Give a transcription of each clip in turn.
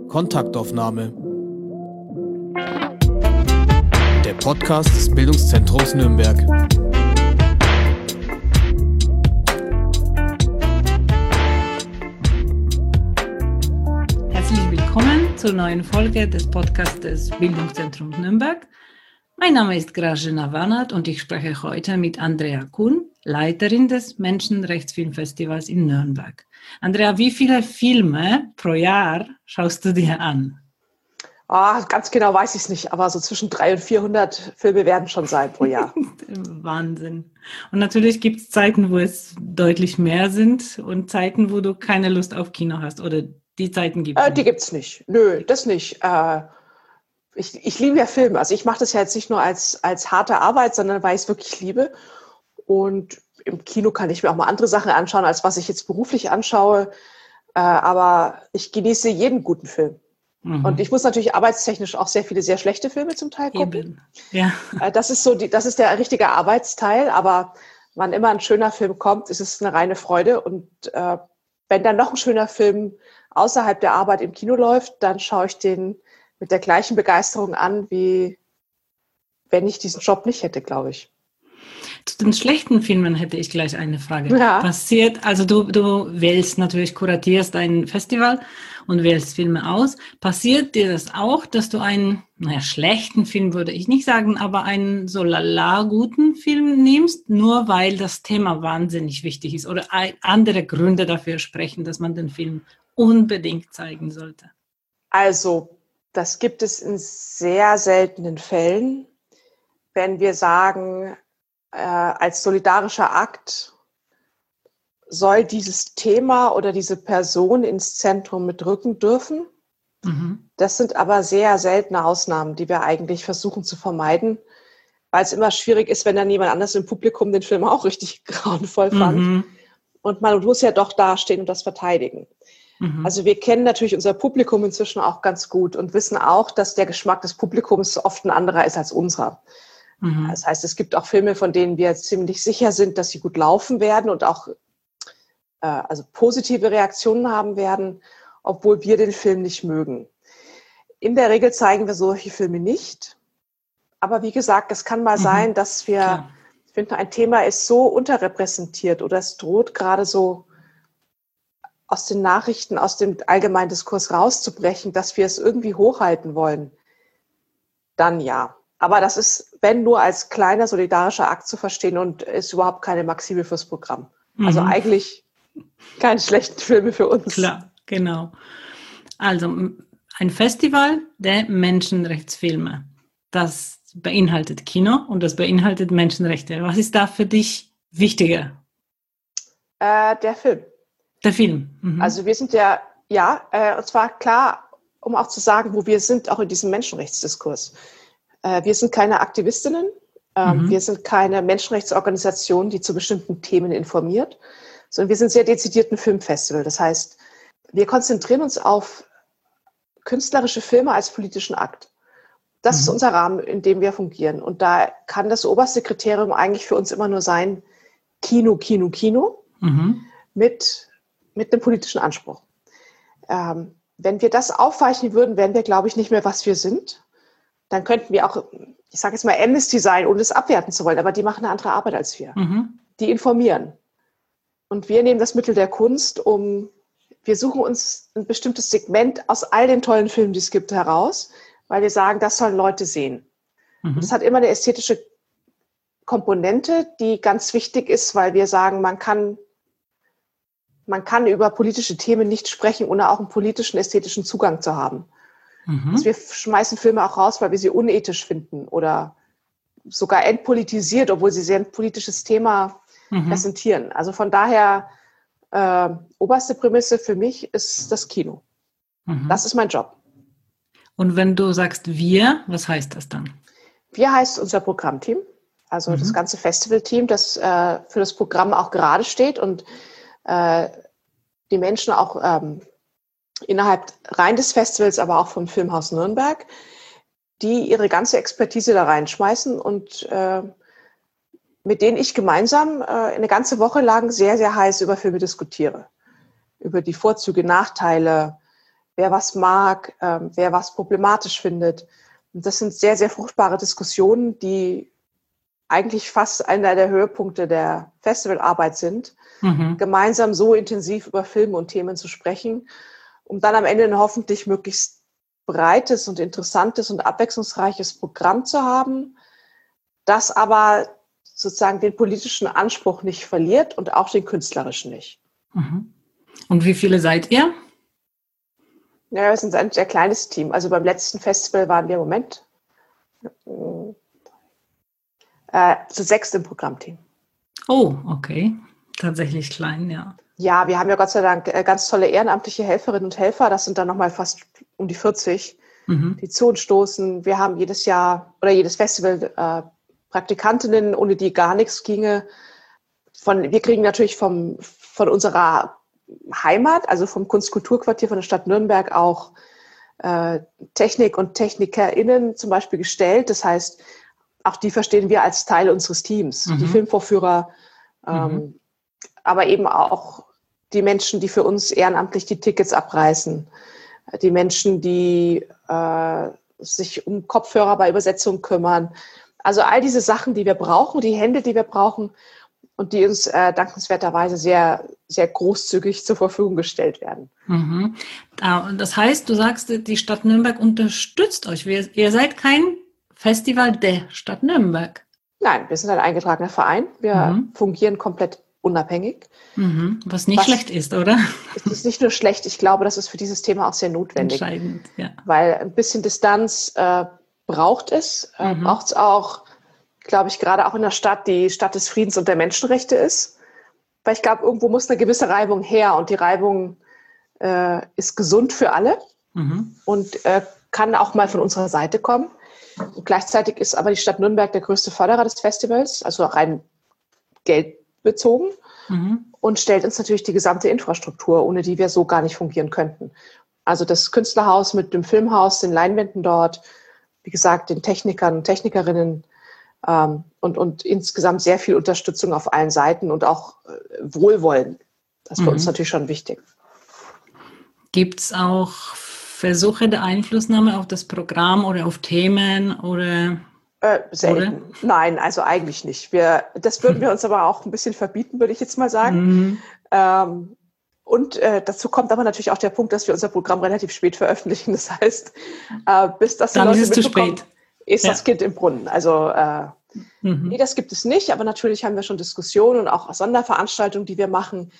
Kontaktaufnahme. Der Podcast des Bildungszentrums Nürnberg. Herzlich willkommen zur neuen Folge des Podcasts des Bildungszentrums Nürnberg. Mein Name ist Grażyna Wanat und ich spreche heute mit Andrea Kuhn, Leiterin des Menschenrechtsfilmfestivals in Nürnberg. Andrea, wie viele Filme pro Jahr schaust du dir an? Ganz genau weiß ich es nicht, aber so zwischen 300 und 400 Filme werden schon sein pro Jahr. Wahnsinn. Und natürlich gibt es Zeiten, wo es deutlich mehr sind und Zeiten, wo du keine Lust auf Kino hast. Oder die Zeiten gibt es nicht? Die gibt es nicht. Nö, das nicht. Ich liebe ja Filme. Also ich mache das ja jetzt nicht nur als harte Arbeit, sondern weil ich es wirklich liebe. Und im Kino kann ich mir auch mal andere Sachen anschauen, als was ich jetzt beruflich anschaue. Aber ich genieße jeden guten Film. Mhm. Und ich muss natürlich arbeitstechnisch auch sehr viele sehr schlechte Filme zum Teil gucken. Ja. Das ist der richtige Arbeitsteil. Aber wann immer ein schöner Film kommt, ist es eine reine Freude. Und wenn dann noch ein schöner Film außerhalb der Arbeit im Kino läuft, dann schaue ich den mit der gleichen Begeisterung an, wie wenn ich diesen Job nicht hätte, glaube ich. Zu den schlechten Filmen hätte ich gleich eine Frage. Ja. Also du wählst natürlich, kuratierst ein Festival und wählst Filme aus. Passiert dir das auch, dass du einen, schlechten Film würde ich nicht sagen, aber einen so lala guten Film nimmst, nur weil das Thema wahnsinnig wichtig ist oder andere Gründe dafür sprechen, dass man den Film unbedingt zeigen sollte? Also, das gibt es in sehr seltenen Fällen, wenn wir sagen, als solidarischer Akt soll dieses Thema oder diese Person ins Zentrum mit rücken dürfen. Mhm. Das sind aber sehr seltene Ausnahmen, die wir eigentlich versuchen zu vermeiden, weil es immer schwierig ist, wenn dann jemand anders im Publikum den Film auch richtig grauenvoll fand. Mhm. Und man muss ja doch dastehen und das verteidigen. Mhm. Also wir kennen natürlich unser Publikum inzwischen auch ganz gut und wissen auch, dass der Geschmack des Publikums oft ein anderer ist als unserer. Mhm. Das heißt, es gibt auch Filme, von denen wir ziemlich sicher sind, dass sie gut laufen werden und auch also positive Reaktionen haben werden, obwohl wir den Film nicht mögen. In der Regel zeigen wir solche Filme nicht. Aber wie gesagt, es kann mal sein, dass wir finden, ein Thema ist so unterrepräsentiert oder es droht gerade so aus den Nachrichten, aus dem allgemeinen Diskurs rauszubrechen, dass wir es irgendwie hochhalten wollen. Dann ja. Aber das ist, wenn nur als kleiner solidarischer Akt zu verstehen und ist überhaupt keine Maxime fürs Programm. Also eigentlich keine schlechten Filme für uns. Klar, genau. Also ein Festival der Menschenrechtsfilme. Das beinhaltet Kino und das beinhaltet Menschenrechte. Was ist da für dich wichtiger? Der Film. Der Film. Mhm. Also wir sind und zwar klar, um auch zu sagen, wo wir sind, auch in diesem Menschenrechtsdiskurs. Wir sind keine Aktivistinnen, wir sind keine Menschenrechtsorganisation, die zu bestimmten Themen informiert, sondern wir sind sehr dezidiert ein Filmfestival. Das heißt, wir konzentrieren uns auf künstlerische Filme als politischen Akt. Das ist unser Rahmen, in dem wir fungieren. Und da kann das oberste Kriterium eigentlich für uns immer nur sein, Kino, Kino, Kino mit einem politischen Anspruch. Wenn wir das aufweichen würden, wären wir, glaube ich, nicht mehr, was wir sind. Dann könnten wir auch, ich sage jetzt mal Amnesty sein, ohne es abwerten zu wollen, aber die machen eine andere Arbeit als wir. Die informieren. Und wir nehmen das Mittel der Kunst, wir suchen uns ein bestimmtes Segment aus all den tollen Filmen, die es gibt, heraus, weil wir sagen, das sollen Leute sehen. Und das hat immer eine ästhetische Komponente, die ganz wichtig ist, weil wir sagen, man kann über politische Themen nicht sprechen, ohne auch einen politischen, ästhetischen Zugang zu haben. Also wir schmeißen Filme auch raus, weil wir sie unethisch finden oder sogar entpolitisiert, obwohl sie sehr ein politisches Thema präsentieren. Also von daher, oberste Prämisse für mich ist das Kino. Das ist mein Job. Und wenn du sagst wir, was heißt das dann? Wir heißt unser Programmteam, also das ganze Festivalteam, das für das Programm auch gerade steht und die Menschen auch innerhalb rein des Festivals, aber auch vom Filmhaus Nürnberg, die ihre ganze Expertise da reinschmeißen und mit denen ich gemeinsam eine ganze Woche lang sehr, sehr heiß über Filme diskutiere. Über die Vorzüge, Nachteile, wer was mag, wer was problematisch findet. Und das sind sehr, sehr fruchtbare Diskussionen, die eigentlich fast einer der Höhepunkte der Festivalarbeit sind, gemeinsam so intensiv über Filme und Themen zu sprechen, um dann am Ende ein hoffentlich möglichst breites und interessantes und abwechslungsreiches Programm zu haben, das aber sozusagen den politischen Anspruch nicht verliert und auch den künstlerischen nicht. Und wie viele seid ihr? Ja, wir sind ein sehr kleines Team. Also beim letzten Festival waren wir im Moment zu 6 im Programmteam. Oh, okay. Tatsächlich klein, ja. Ja, wir haben ja Gott sei Dank ganz tolle ehrenamtliche Helferinnen und Helfer. Das sind dann nochmal fast um die 40, die zu uns stoßen. Wir haben jedes Jahr oder jedes Festival Praktikantinnen, ohne die gar nichts ginge. Wir kriegen natürlich von unserer Heimat, also vom Kunstkulturquartier von der Stadt Nürnberg auch Technik und TechnikerInnen zum Beispiel gestellt. Das heißt, auch die verstehen wir als Teil unseres Teams. Die Filmvorführer, aber eben auch die Menschen, die für uns ehrenamtlich die Tickets abreißen. Die Menschen, die sich um Kopfhörer bei Übersetzung kümmern. Also all diese Sachen, die wir brauchen, die Hände, die wir brauchen und die uns dankenswerterweise sehr, sehr großzügig zur Verfügung gestellt werden. Das heißt, du sagst, die Stadt Nürnberg unterstützt euch. Ihr seid kein Festival der Stadt Nürnberg. Nein, wir sind ein eingetragener Verein. Wir fungieren komplett unabhängig. Was nicht schlecht ist, oder? Es ist nicht nur schlecht, ich glaube, das ist für dieses Thema auch sehr notwendig. Entscheidend, ja. Weil ein bisschen Distanz braucht es. Braucht es auch, glaube ich, gerade auch in der Stadt, die Stadt des Friedens und der Menschenrechte ist. Weil ich glaube, irgendwo muss eine gewisse Reibung her und die Reibung ist gesund für alle und kann auch mal von unserer Seite kommen. Und gleichzeitig ist aber die Stadt Nürnberg der größte Förderer des Festivals, also rein geldbezogen und stellt uns natürlich die gesamte Infrastruktur, ohne die wir so gar nicht fungieren könnten. Also das Künstlerhaus mit dem Filmhaus, den Leinwänden dort, wie gesagt, den Technikern und Technikerinnen und insgesamt sehr viel Unterstützung auf allen Seiten und auch Wohlwollen. Das ist für uns natürlich schon wichtig. Gibt es auch Versuche der Einflussnahme auf das Programm oder auf Themen oder? Selten. Oder? Nein, also eigentlich nicht. Das würden wir uns aber auch ein bisschen verbieten, würde ich jetzt mal sagen. Und dazu kommt aber natürlich auch der Punkt, dass wir unser Programm relativ spät veröffentlichen. Das heißt, bis das die Dann Leute ist es zu spät. Ist das Kind im Brunnen. Also nee, das gibt es nicht. Aber natürlich haben wir schon Diskussionen und auch Sonderveranstaltungen, die wir machen,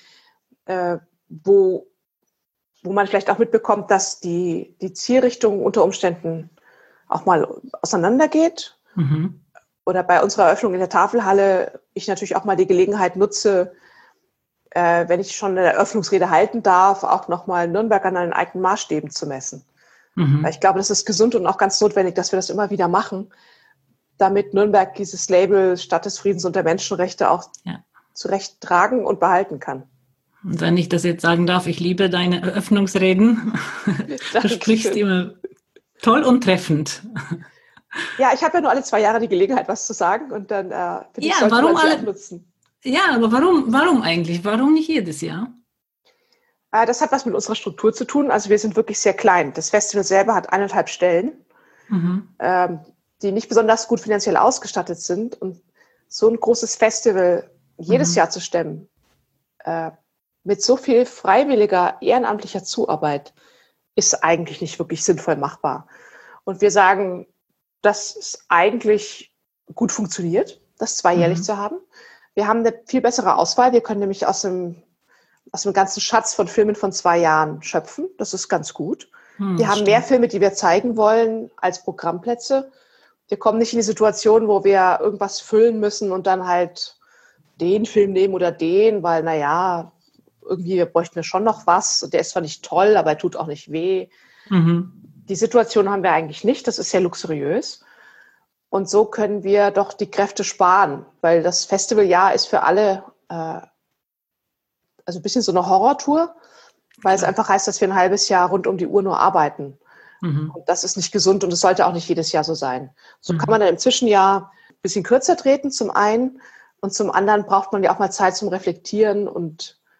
wo man vielleicht auch mitbekommt, dass die Zielrichtung unter Umständen auch mal auseinandergeht. Oder bei unserer Eröffnung in der Tafelhalle ich natürlich auch mal die Gelegenheit nutze, wenn ich schon eine Eröffnungsrede halten darf, auch nochmal Nürnberg an den eigenen Maßstäben zu messen. Weil ich glaube, das ist gesund und auch ganz notwendig, dass wir das immer wieder machen, damit Nürnberg dieses Label Stadt des Friedens und der Menschenrechte auch zurecht tragen und behalten kann. Und wenn ich das jetzt sagen darf, ich liebe deine Eröffnungsreden. Du sprichst immer toll und treffend. Ja, ich habe ja nur alle 2 Jahre die Gelegenheit, was zu sagen und dann sollte man sie auch nutzen. Ja, aber warum eigentlich? Warum nicht jedes Jahr? Das hat was mit unserer Struktur zu tun. Also wir sind wirklich sehr klein. Das Festival selber hat 1,5 Stellen, die nicht besonders gut finanziell ausgestattet sind. Und so ein großes Festival jedes Jahr zu stemmen, mit so viel freiwilliger, ehrenamtlicher Zuarbeit, ist eigentlich nicht wirklich sinnvoll machbar. Und wir sagen, dass es eigentlich gut funktioniert, das zweijährlich zu haben. Wir haben eine viel bessere Auswahl. Wir können nämlich aus dem ganzen Schatz von Filmen von 2 Jahren schöpfen. Das ist ganz gut. Wir haben mehr Filme, die wir zeigen wollen, als Programmplätze. Wir kommen nicht in die Situation, wo wir irgendwas füllen müssen und dann halt den Film nehmen oder den, weil, irgendwie bräuchten wir schon noch was. Und der ist zwar nicht toll, aber er tut auch nicht weh. Die Situation haben wir eigentlich nicht. Das ist sehr luxuriös. Und so können wir doch die Kräfte sparen, weil das Festivaljahr ist für alle also ein bisschen so eine Horrortour, weil es einfach heißt, dass wir ein halbes Jahr rund um die Uhr nur arbeiten. Und das ist nicht gesund und es sollte auch nicht jedes Jahr so sein. So kann man dann im Zwischenjahr ein bisschen kürzer treten, zum einen. Und zum anderen braucht man ja auch mal Zeit zum Reflektieren und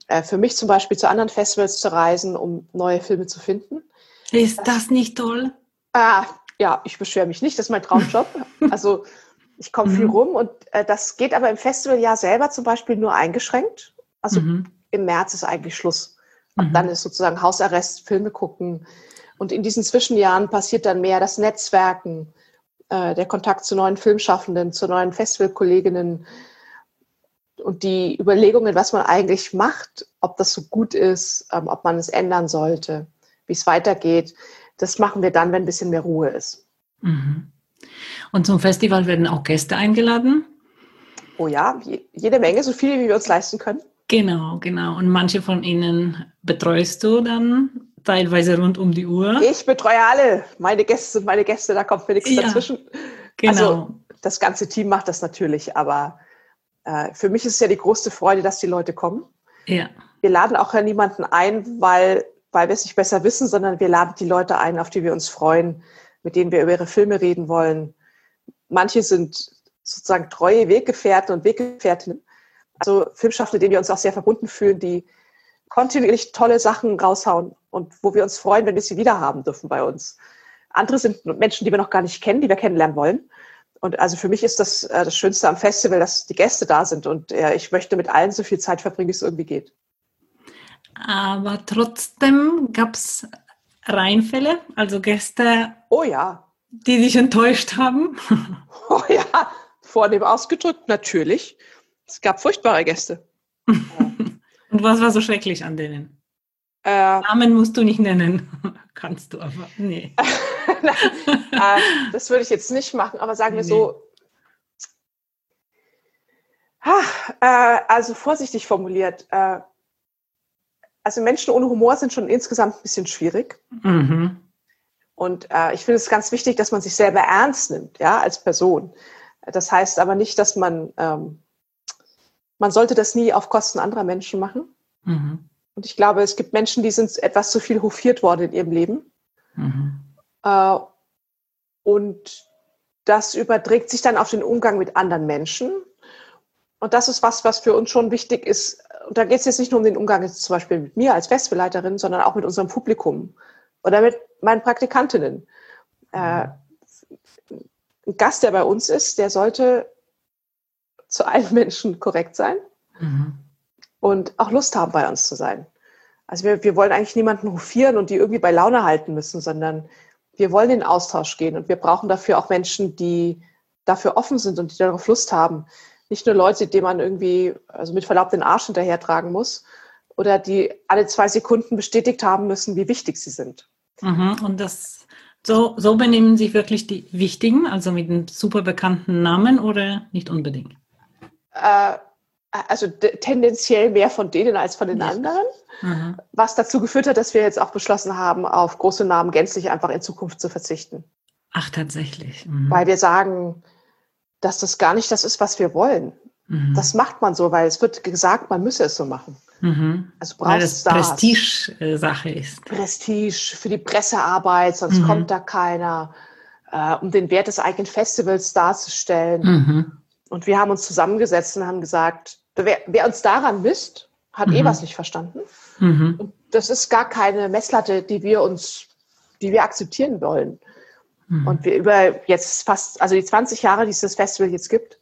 für mich zum Beispiel zu anderen Festivals zu reisen, um neue Filme zu finden. Ist das nicht toll? Ja, ich beschwere mich nicht, das ist mein Traumjob. Also ich komme viel rum und das geht aber im Festivaljahr selber zum Beispiel nur eingeschränkt. Also im März ist eigentlich Schluss. Ab dann ist sozusagen Hausarrest, Filme gucken. Und in diesen Zwischenjahren passiert dann mehr das Netzwerken, der Kontakt zu neuen Filmschaffenden, zu neuen Festivalkolleginnen und die Überlegungen, was man eigentlich macht, ob das so gut ist, ob man es ändern sollte, wie es weitergeht. Das machen wir dann, wenn ein bisschen mehr Ruhe ist. Und zum Festival werden auch Gäste eingeladen? Oh ja, jede Menge, so viele, wie wir uns leisten können. Genau. Und manche von ihnen betreust du dann teilweise rund um die Uhr? Ich betreue alle. Meine Gäste sind meine Gäste, da kommt mir nichts dazwischen. Genau. Also das ganze Team macht das natürlich, aber für mich ist es ja die größte Freude, dass die Leute kommen. Ja. Wir laden auch ja niemanden ein, weil wir es nicht besser wissen, sondern wir laden die Leute ein, auf die wir uns freuen, mit denen wir über ihre Filme reden wollen. Manche sind sozusagen treue Weggefährten und Weggefährtinnen, also Filmschaffende, denen wir uns auch sehr verbunden fühlen, die kontinuierlich tolle Sachen raushauen und wo wir uns freuen, wenn wir sie wieder haben dürfen bei uns. Andere sind Menschen, die wir noch gar nicht kennen, die wir kennenlernen wollen. Und also für mich ist das das Schönste am Festival, dass die Gäste da sind und ich möchte mit allen so viel Zeit verbringen, wie es irgendwie geht. Aber trotzdem gab es Reinfälle, also Gäste, oh ja, die dich enttäuscht haben? Oh ja, vornehm ausgedrückt, natürlich. Es gab furchtbare Gäste. Und was war so schrecklich an denen? Namen musst du nicht nennen. Kannst du aber, nee. Das würde ich jetzt nicht machen, aber sagen wir so, also vorsichtig formuliert, also Menschen ohne Humor sind schon insgesamt ein bisschen schwierig. Und ich finde es ganz wichtig, dass man sich selber ernst nimmt, ja, als Person. Das heißt aber nicht, dass man sollte das nie auf Kosten anderer Menschen machen. Und ich glaube, es gibt Menschen, die sind etwas zu viel hofiert worden in ihrem Leben. Und das überträgt sich dann auf den Umgang mit anderen Menschen. Und das ist was für uns schon wichtig ist. Und da geht es jetzt nicht nur um den Umgang jetzt zum Beispiel mit mir als Festivalleiterin, sondern auch mit unserem Publikum oder mit meinen Praktikantinnen. Ein Gast, der bei uns ist, der sollte zu allen Menschen korrekt sein und auch Lust haben, bei uns zu sein. Also wir wollen eigentlich niemanden hofieren und die irgendwie bei Laune halten müssen, sondern wir wollen in den Austausch gehen und wir brauchen dafür auch Menschen, die dafür offen sind und die darauf Lust haben. Nicht nur Leute, denen man irgendwie, also mit Verlaub, den Arsch hinterhertragen muss oder die alle 2 Sekunden bestätigt haben müssen, wie wichtig sie sind. Und so benehmen sich wirklich die Wichtigen, also mit einem super bekannten Namen oder nicht unbedingt? Also tendenziell mehr von denen als von den anderen. Was dazu geführt hat, dass wir jetzt auch beschlossen haben, auf große Namen gänzlich einfach in Zukunft zu verzichten. Ach, tatsächlich. Weil wir sagen, dass das gar nicht das ist, was wir wollen. Das macht man so, weil es wird gesagt, man müsse es so machen. Also weil das Prestige-Sache ist. Prestige für die Pressearbeit, sonst kommt da keiner, um den Wert des eigenen Festivals darzustellen. Und wir haben uns zusammengesetzt und haben gesagt, wer uns daran misst, hat was nicht verstanden. Und das ist gar keine Messlatte, die wir akzeptieren wollen. Und wir über jetzt also die 20 Jahre, die es das Festival jetzt gibt,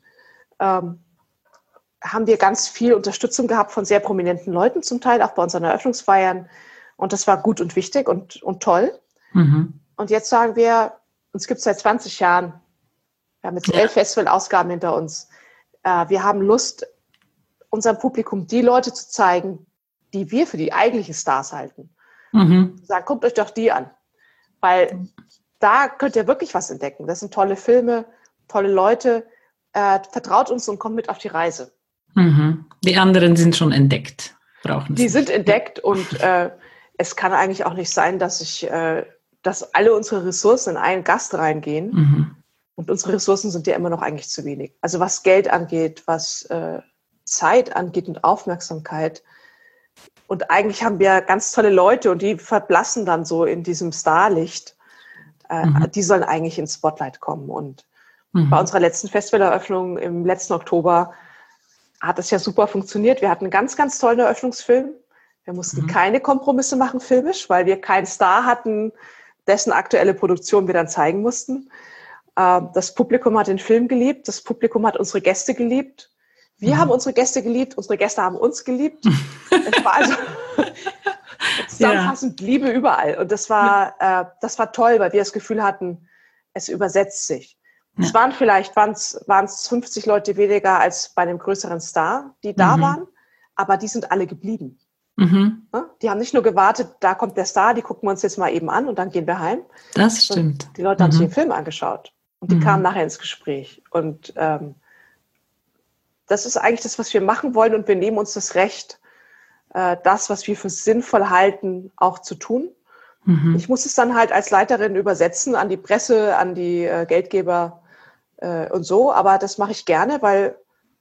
haben wir ganz viel Unterstützung gehabt von sehr prominenten Leuten, zum Teil auch bei unseren Eröffnungsfeiern. Und das war gut und wichtig und toll. Und jetzt sagen wir, uns gibt es seit 20 Jahren, wir haben jetzt 11 Festival-Ausgaben hinter uns. Wir haben Lust, unserem Publikum die Leute zu zeigen, die wir für die eigentlichen Stars halten. Sagen, guckt euch doch die an. Weil da könnt ihr wirklich was entdecken. Das sind tolle Filme, tolle Leute. Vertraut uns und kommt mit auf die Reise. Die anderen sind schon entdeckt. Die sind entdeckt und es kann eigentlich auch nicht sein, dass alle unsere Ressourcen in einen Gast reingehen. Und unsere Ressourcen sind ja immer noch eigentlich zu wenig. Also was Geld angeht, was Zeit angeht und Aufmerksamkeit. Und eigentlich haben wir ganz tolle Leute und die verblassen dann so in diesem Starlicht. Die sollen eigentlich ins Spotlight kommen. Und bei unserer letzten Festivaleröffnung im letzten Oktober hat es ja super funktioniert. Wir hatten einen ganz, ganz tollen Eröffnungsfilm. Wir mussten keine Kompromisse machen filmisch, weil wir keinen Star hatten, dessen aktuelle Produktion wir dann zeigen mussten. Das Publikum hat den Film geliebt, das Publikum hat unsere Gäste geliebt. Wir haben unsere Gäste geliebt, unsere Gäste haben uns geliebt. Es war also zusammenfassend Liebe überall. Und das war toll, weil wir das Gefühl hatten, es übersetzt sich. Es waren vielleicht 50 Leute weniger als bei einem größeren Star, die da waren, aber die sind alle geblieben. Die haben nicht nur gewartet, da kommt der Star, die gucken wir uns jetzt mal eben an und dann gehen wir heim. Das stimmt. Und die Leute haben sich den Film angeschaut und die kamen nachher ins Gespräch. Und das ist eigentlich das, was wir machen wollen, und wir nehmen uns das Recht, das, was wir für sinnvoll halten, auch zu tun. Ich muss es dann halt als Leiterin übersetzen an die Presse, an die Geldgeber und so, aber das mache ich gerne, weil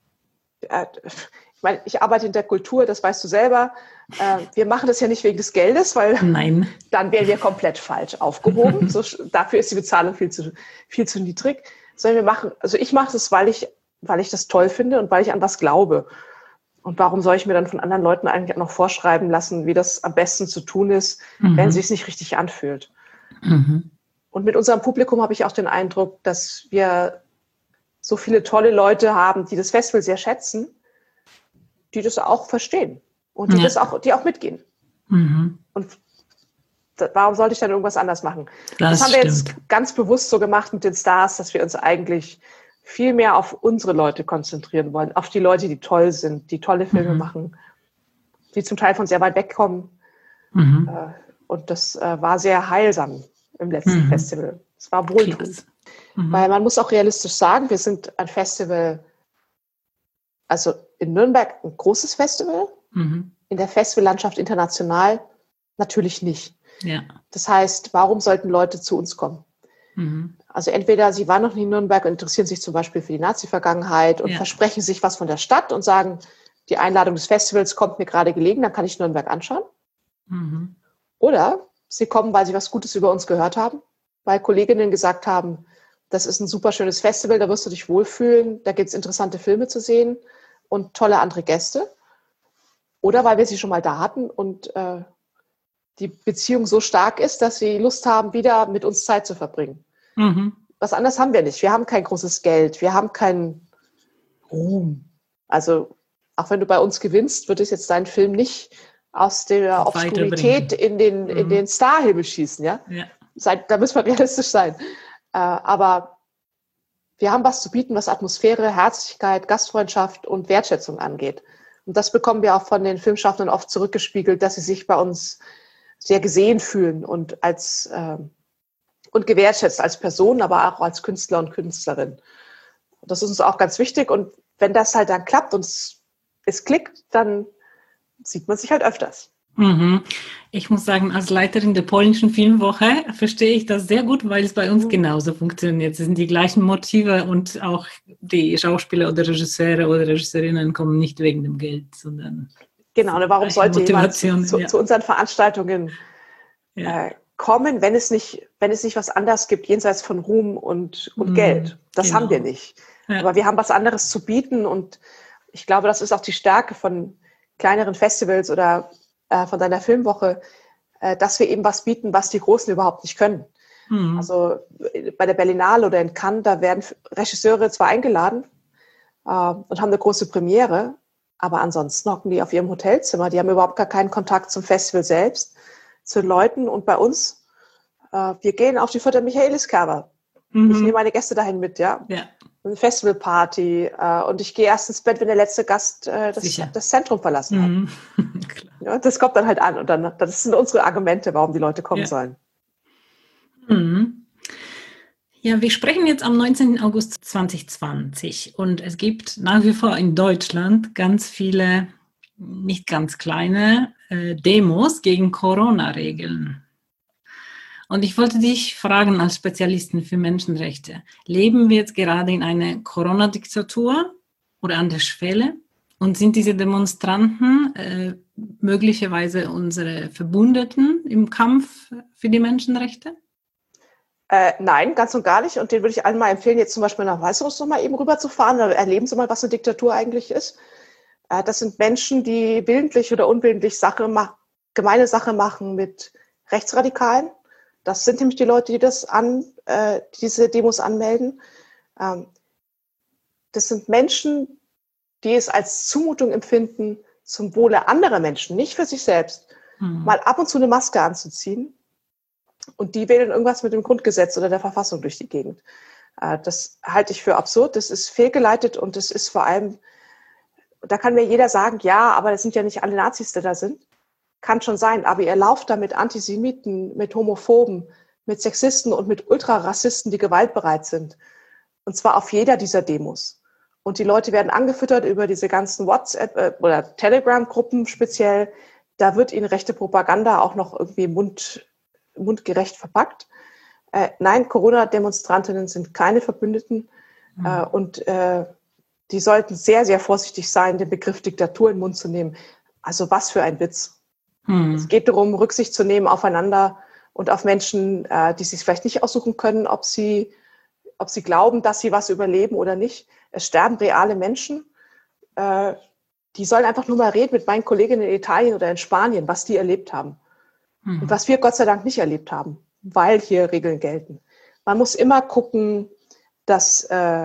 ich meine, ich arbeite in der Kultur, das weißt du selber. Wir machen das ja nicht wegen des Geldes, weil dann wären wir komplett falsch aufgehoben. Dafür ist die Bezahlung viel zu niedrig. Sondern ich mache das, weil ich das toll finde und weil ich an was glaube. Und warum soll ich mir dann von anderen Leuten eigentlich auch noch vorschreiben lassen, wie das am besten zu tun ist, wenn es sich nicht richtig anfühlt? Und mit unserem Publikum habe ich auch den Eindruck, dass wir so viele tolle Leute haben, die das Festival sehr schätzen, die das auch verstehen und die auch mitgehen. Und warum sollte ich dann irgendwas anders machen? Das haben wir jetzt ganz bewusst so gemacht mit den Stars, dass wir uns eigentlich viel mehr auf unsere Leute konzentrieren wollen, auf die Leute, die toll sind, die tolle Filme machen, die zum Teil von sehr weit weg kommen. Und das war sehr heilsam im letzten Festival. Es war wohltuend. Weil man muss auch realistisch sagen, wir sind ein Festival, also in Nürnberg ein großes Festival, in der Festivallandschaft international natürlich nicht. Ja. Das heißt, warum sollten Leute zu uns kommen? Also entweder sie waren noch nie in Nürnberg und interessieren sich zum Beispiel für die Nazi-Vergangenheit und versprechen sich was von der Stadt und sagen, die Einladung des Festivals kommt mir gerade gelegen, dann kann ich Nürnberg anschauen. Oder sie kommen, weil sie was Gutes über uns gehört haben, weil Kolleginnen gesagt haben, das ist ein super schönes Festival, da wirst du dich wohlfühlen, da gibt es interessante Filme zu sehen und tolle andere Gäste. Oder weil wir sie schon mal da hatten und die Beziehung so stark ist, dass sie Lust haben, wieder mit uns Zeit zu verbringen. Was anderes haben wir nicht. Wir haben kein großes Geld, wir haben keinen Ruhm. Also auch wenn du bei uns gewinnst, wird es jetzt deinen Film nicht aus der Obskurität in den Starhimmel schießen. Ja? Da müssen wir realistisch sein. Aber wir haben was zu bieten, was Atmosphäre, Herzlichkeit, Gastfreundschaft und Wertschätzung angeht. Und das bekommen wir auch von den Filmschaffenden oft zurückgespiegelt, dass sie sich bei uns sehr gesehen fühlen und und gewertschätzt als Person, aber auch als Künstler und Künstlerin. Das ist uns auch ganz wichtig. Und wenn das halt dann klappt und es klickt, dann sieht man sich halt öfters. Ich muss sagen, als Leiterin der polnischen Filmwoche verstehe ich das sehr gut, weil es bei uns genauso funktioniert. Es sind die gleichen Motive und auch die Schauspieler oder Regisseure oder Regisseurinnen kommen nicht wegen dem Geld, sondern genau, warum sollte jemand zu unseren Veranstaltungen kommen, wenn es nicht was anderes gibt, jenseits von Ruhm und Geld. Das haben wir nicht. Ja. Aber wir haben was anderes zu bieten und ich glaube, das ist auch die Stärke von kleineren Festivals oder von deiner Filmwoche, dass wir eben was bieten, was die Großen überhaupt nicht können. Also bei der Berlinale oder in Cannes, da werden Regisseure zwar eingeladen und haben eine große Premiere, aber ansonsten hocken die auf ihrem Hotelzimmer. Die haben überhaupt gar keinen Kontakt zum Festival selbst, zu den Leuten. Und bei uns, wir gehen auf die Fürther Michaelis-Kerber. Ich nehme meine Gäste dahin mit, ja. Eine Festivalparty und ich gehe erst ins Bett, wenn der letzte Gast das Zentrum verlassen hat. Ja, das kommt dann halt an und dann das sind unsere Argumente, warum die Leute kommen sollen. Ja, wir sprechen jetzt am 19. August 2020 und es gibt nach wie vor in Deutschland ganz viele, nicht ganz kleine Demos gegen Corona-Regeln. Und ich wollte dich fragen, als Spezialistin für Menschenrechte, leben wir jetzt gerade in einer Corona-Diktatur oder an der Schwelle? Und sind diese Demonstranten möglicherweise unsere Verbündeten im Kampf für die Menschenrechte? Nein, ganz und gar nicht. Und den würde ich allen mal empfehlen, jetzt zum Beispiel nach Weißrussland mal eben rüberzufahren. Da erleben Sie mal, was eine Diktatur eigentlich ist. Das sind Menschen, die willentlich oder unwillentlich gemeine Sache machen mit Rechtsradikalen. Das sind nämlich die Leute, die diese Demos anmelden. Das sind Menschen, die es als Zumutung empfinden, zum Wohle anderer Menschen, nicht für sich selbst, mal ab und zu eine Maske anzuziehen. Und die wählen irgendwas mit dem Grundgesetz oder der Verfassung durch die Gegend. Das halte ich für absurd. Das ist fehlgeleitet und das ist vor allem, da kann mir jeder sagen, ja, aber das sind ja nicht alle Nazis, die da sind. Kann schon sein, aber ihr lauft da mit Antisemiten, mit Homophoben, mit Sexisten und mit Ultrarassisten, die gewaltbereit sind. Und zwar auf jeder dieser Demos. Und die Leute werden angefüttert über diese ganzen WhatsApp- oder Telegram-Gruppen speziell. Da wird ihnen rechte Propaganda auch noch irgendwie mundgerecht verpackt. Nein, Corona-Demonstrantinnen sind keine Verbündeten. Und die sollten sehr, sehr vorsichtig sein, den Begriff Diktatur in den Mund zu nehmen. Also was für ein Witz. Es geht darum, Rücksicht zu nehmen aufeinander und auf Menschen, die sich vielleicht nicht aussuchen können, ob sie glauben, dass sie was überleben oder nicht. Es sterben reale Menschen. Die sollen einfach nur mal reden mit meinen Kolleginnen in Italien oder in Spanien, was die erlebt haben. Und was wir Gott sei Dank nicht erlebt haben, weil hier Regeln gelten. Man muss immer gucken, dass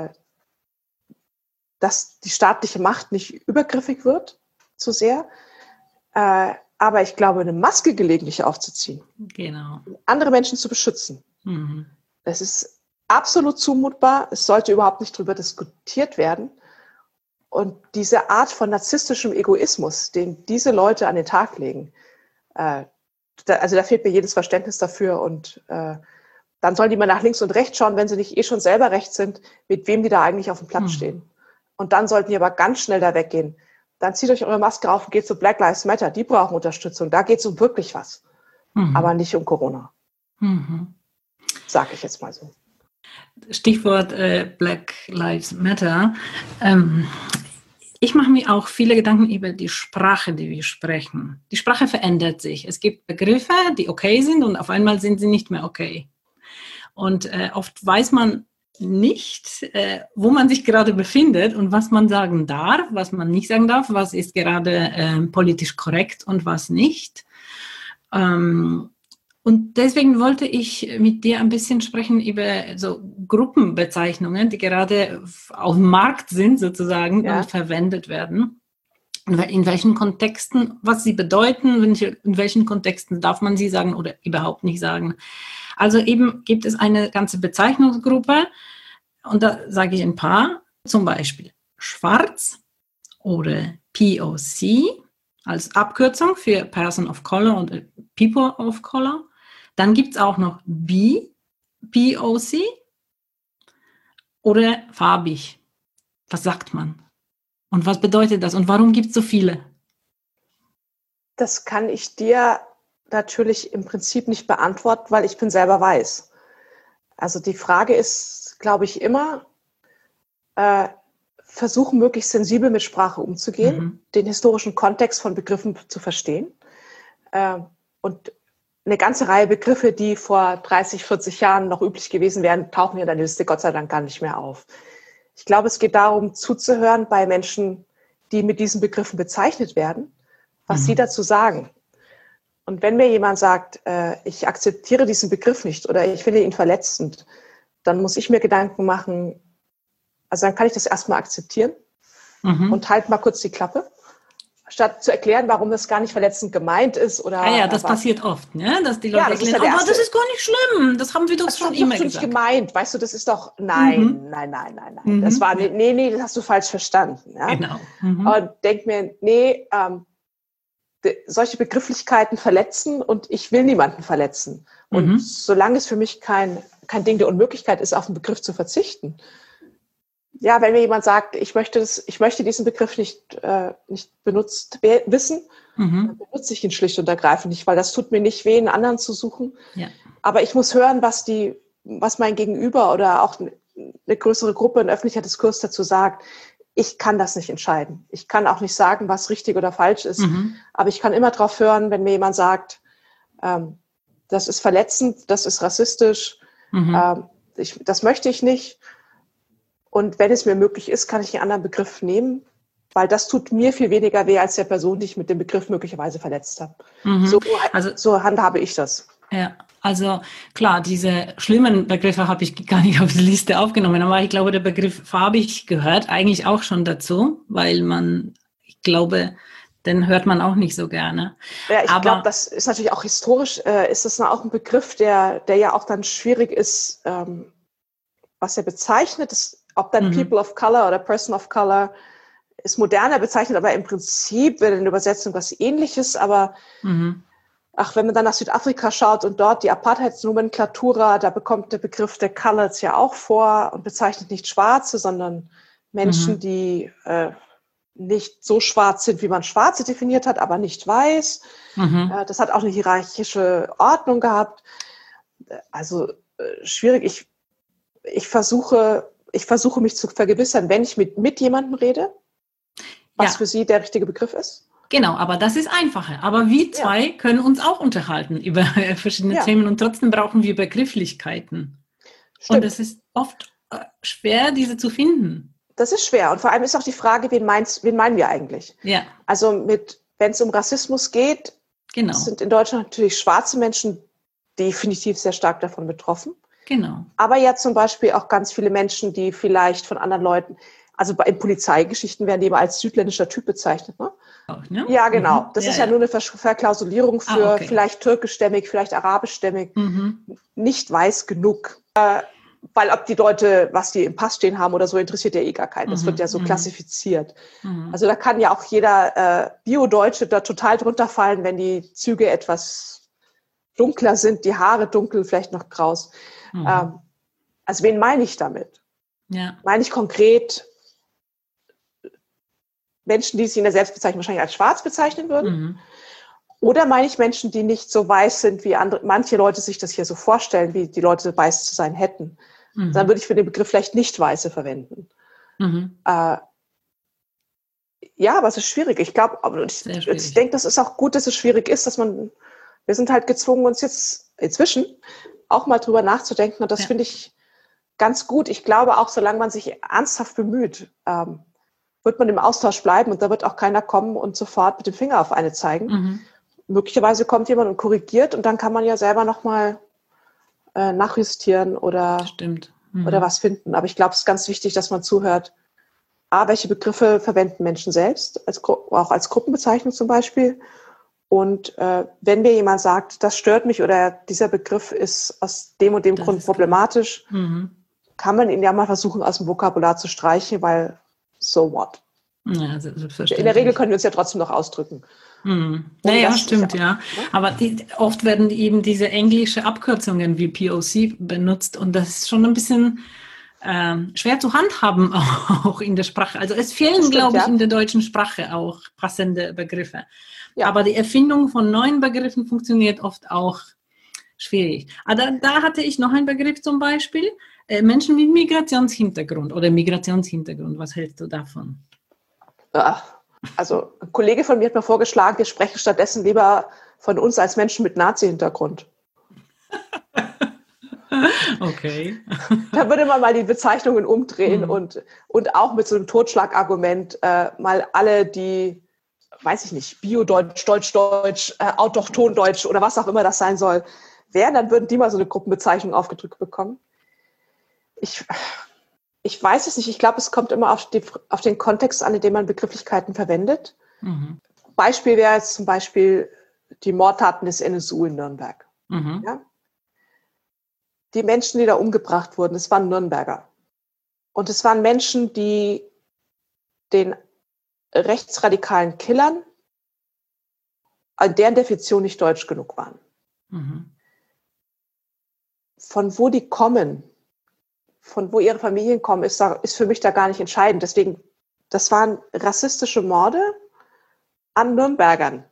die staatliche Macht nicht übergriffig wird, zu sehr. Aber ich glaube, eine Maske gelegentlich aufzuziehen, um andere Menschen zu beschützen, das ist absolut zumutbar. Es sollte überhaupt nicht darüber diskutiert werden. Und diese Art von narzisstischem Egoismus, den diese Leute an den Tag legen, da fehlt mir jedes Verständnis dafür. Und dann sollen die mal nach links und rechts schauen, wenn sie nicht schon selber rechts sind, mit wem die da eigentlich auf dem Platz stehen. Und dann sollten die aber ganz schnell da weggehen. Dann zieht euch eure Maske auf und geht zu Black Lives Matter. Die brauchen Unterstützung. Da geht es um wirklich was. Aber nicht um Corona. Sag ich jetzt mal so. Stichwort Black Lives Matter. Ich mache mir auch viele Gedanken über die Sprache, die wir sprechen. Die Sprache verändert sich. Es gibt Begriffe, die okay sind und auf einmal sind sie nicht mehr okay. Und oft weiß man nicht, wo man sich gerade befindet und was man sagen darf, was man nicht sagen darf, was ist gerade politisch korrekt und was nicht. Und deswegen wollte ich mit dir ein bisschen sprechen über so Gruppenbezeichnungen, die gerade auf dem Markt sind sozusagen und verwendet werden. In welchen Kontexten, was sie bedeuten, in welchen Kontexten darf man sie sagen oder überhaupt nicht sagen. Also eben gibt es eine ganze Bezeichnungsgruppe und da sage ich ein paar, zum Beispiel schwarz oder POC als Abkürzung für Person of Color und People of Color. Dann gibt es auch noch POC oder farbig. Was sagt man? Und was bedeutet das? Und warum gibt es so viele? Das kann ich dir natürlich im Prinzip nicht beantworten, weil ich bin selber weiß. Also die Frage ist, glaube ich, immer, versuchen, möglichst sensibel mit Sprache umzugehen, den historischen Kontext von Begriffen zu verstehen. Und eine ganze Reihe Begriffe, die vor 30, 40 Jahren noch üblich gewesen wären, tauchen in der Liste Gott sei Dank gar nicht mehr auf. Ich glaube, es geht darum, zuzuhören bei Menschen, die mit diesen Begriffen bezeichnet werden, was sie dazu sagen. Und wenn mir jemand sagt, ich akzeptiere diesen Begriff nicht oder ich finde ihn verletzend, dann muss ich mir Gedanken machen, also dann kann ich das erstmal akzeptieren und halt mal kurz die Klappe, statt zu erklären, warum das gar nicht verletzend gemeint ist. Oder ja, das passiert oft, ne? Dass die Leute erklären, aber das ist gar nicht schlimm, das haben wir doch schon immer gesagt. Das ist nicht gemeint, weißt du, das ist doch, nein. Das war, nee, das hast du falsch verstanden. Ja? Genau. Und denk mir, solche Begrifflichkeiten verletzen und ich will niemanden verletzen. Und solange es für mich kein Ding der Unmöglichkeit ist, auf einen Begriff zu verzichten. Ja, wenn mir jemand sagt, ich möchte diesen Begriff nicht benutzt wissen, dann benutze ich ihn schlicht und ergreifend nicht, weil das tut mir nicht weh, einen anderen zu suchen. Ja. Aber ich muss hören, was mein Gegenüber oder auch eine größere Gruppe, ein öffentlicher Diskurs dazu sagt. Ich kann das nicht entscheiden. Ich kann auch nicht sagen, was richtig oder falsch ist. Aber ich kann immer drauf hören, wenn mir jemand sagt, das ist verletzend, das ist rassistisch, das möchte ich nicht. Und wenn es mir möglich ist, kann ich einen anderen Begriff nehmen. weil das tut mir viel weniger weh als der Person, die ich mit dem Begriff möglicherweise verletzt habe. So handhabe ich das. Ja, also klar, diese schlimmen Begriffe habe ich gar nicht auf die Liste aufgenommen, aber ich glaube, der Begriff farbig gehört eigentlich auch schon dazu, weil ich glaube, den hört man auch nicht so gerne. Ja, ich glaube, das ist natürlich auch historisch, ist das auch ein Begriff, der ja auch dann schwierig ist, was er bezeichnet, ist, ob dann People of Color oder Person of Color ist moderner bezeichnet, aber im Prinzip wäre eine Übersetzung was Ähnliches, aber wenn man dann nach Südafrika schaut und dort die Apartheidsnomenklatura, da bekommt der Begriff der Coloreds ja auch vor und bezeichnet nicht Schwarze, sondern Menschen, die nicht so schwarz sind, wie man Schwarze definiert hat, aber nicht weiß. Das hat auch eine hierarchische Ordnung gehabt. Also schwierig. Ich versuche mich zu vergewissern, wenn ich mit jemandem rede, was für sie der richtige Begriff ist. Genau, aber das ist einfacher. Aber wir zwei können uns auch unterhalten über verschiedene Themen und trotzdem brauchen wir Begrifflichkeiten. Stimmt. Und es ist oft schwer, diese zu finden. Das ist schwer. Und vor allem ist auch die Frage, wen meinen wir eigentlich? Ja. Also wenn es um Rassismus geht, sind in Deutschland natürlich schwarze Menschen definitiv sehr stark davon betroffen. Genau. Aber ja zum Beispiel auch ganz viele Menschen, die vielleicht von anderen Leuten, also in Polizeigeschichten werden die immer als südländischer Typ bezeichnet, ne? Auch, ne? Ja, genau. Das ist ja nur eine Verklausulierung für vielleicht türkischstämmig, vielleicht arabischstämmig, nicht weiß genug. Weil ob die Leute, was die im Pass stehen haben oder so, interessiert ja eh gar keinen. Das wird ja so klassifiziert. Also da kann ja auch jeder Bio-Deutsche da total drunter fallen, wenn die Züge etwas dunkler sind, die Haare dunkel, vielleicht noch kraus. Also wen meine ich damit? Ja. Meine ich konkret Menschen, die sich in der Selbstbezeichnung wahrscheinlich als schwarz bezeichnen würden? Oder meine ich Menschen, die nicht so weiß sind, wie manche Leute sich das hier so vorstellen, wie die Leute weiß zu sein hätten? Dann würde ich für den Begriff vielleicht nicht Weiße verwenden. Ja, aber es ist schwierig. Ich glaube, ich denke, das ist auch gut, dass es schwierig ist, wir sind halt gezwungen, uns jetzt inzwischen auch mal drüber nachzudenken. Und das finde ich ganz gut. Ich glaube auch, solange man sich ernsthaft bemüht, wird man im Austausch bleiben und da wird auch keiner kommen und sofort mit dem Finger auf eine zeigen. Möglicherweise kommt jemand und korrigiert und dann kann man ja selber nochmal nachjustieren oder was finden. Aber ich glaube, es ist ganz wichtig, dass man zuhört. Welche Begriffe verwenden Menschen selbst, auch als Gruppenbezeichnung zum Beispiel. Und wenn mir jemand sagt, das stört mich oder dieser Begriff ist aus dem und dem Grund problematisch, kann man ihn ja mal versuchen, aus dem Vokabular zu streichen, weil so what? Ja, in der Regel können wir uns ja trotzdem noch ausdrücken. Naja, stimmt, ja. Aber oft werden eben diese englische Abkürzungen wie POC benutzt und das ist schon ein bisschen schwer zu handhaben auch in der Sprache. Also es fehlen, glaube ich, in der deutschen Sprache auch passende Begriffe. Ja. Aber die Erfindung von neuen Begriffen funktioniert oft auch schwierig. Aber da hatte ich noch einen Begriff zum Beispiel, Menschen mit Migrationshintergrund oder Migrationshintergrund. Was hältst du davon? Also ein Kollege von mir hat mir vorgeschlagen, wir sprechen stattdessen lieber von uns als Menschen mit Nazi-Hintergrund. Okay. Da würde man mal die Bezeichnungen umdrehen und auch mit so einem Totschlagargument mal alle, die, weiß ich nicht, Bio-Deutsch, Deutsch-Deutsch, Autochton-Deutsch oder was auch immer das sein soll, dann würden die mal so eine Gruppenbezeichnung aufgedrückt bekommen. Ich weiß es nicht. Ich glaube, es kommt immer auf den Kontext an, in dem man Begrifflichkeiten verwendet. Beispiel wäre jetzt zum Beispiel die Mordtaten des NSU in Nürnberg. Ja? Die Menschen, die da umgebracht wurden, es waren Nürnberger. Und es waren Menschen, die den rechtsradikalen Killern an deren Definition nicht deutsch genug waren. Von wo die kommen, von wo ihre Familien kommen, ist für mich da gar nicht entscheidend. Deswegen, das waren rassistische Morde an Nürnbergern.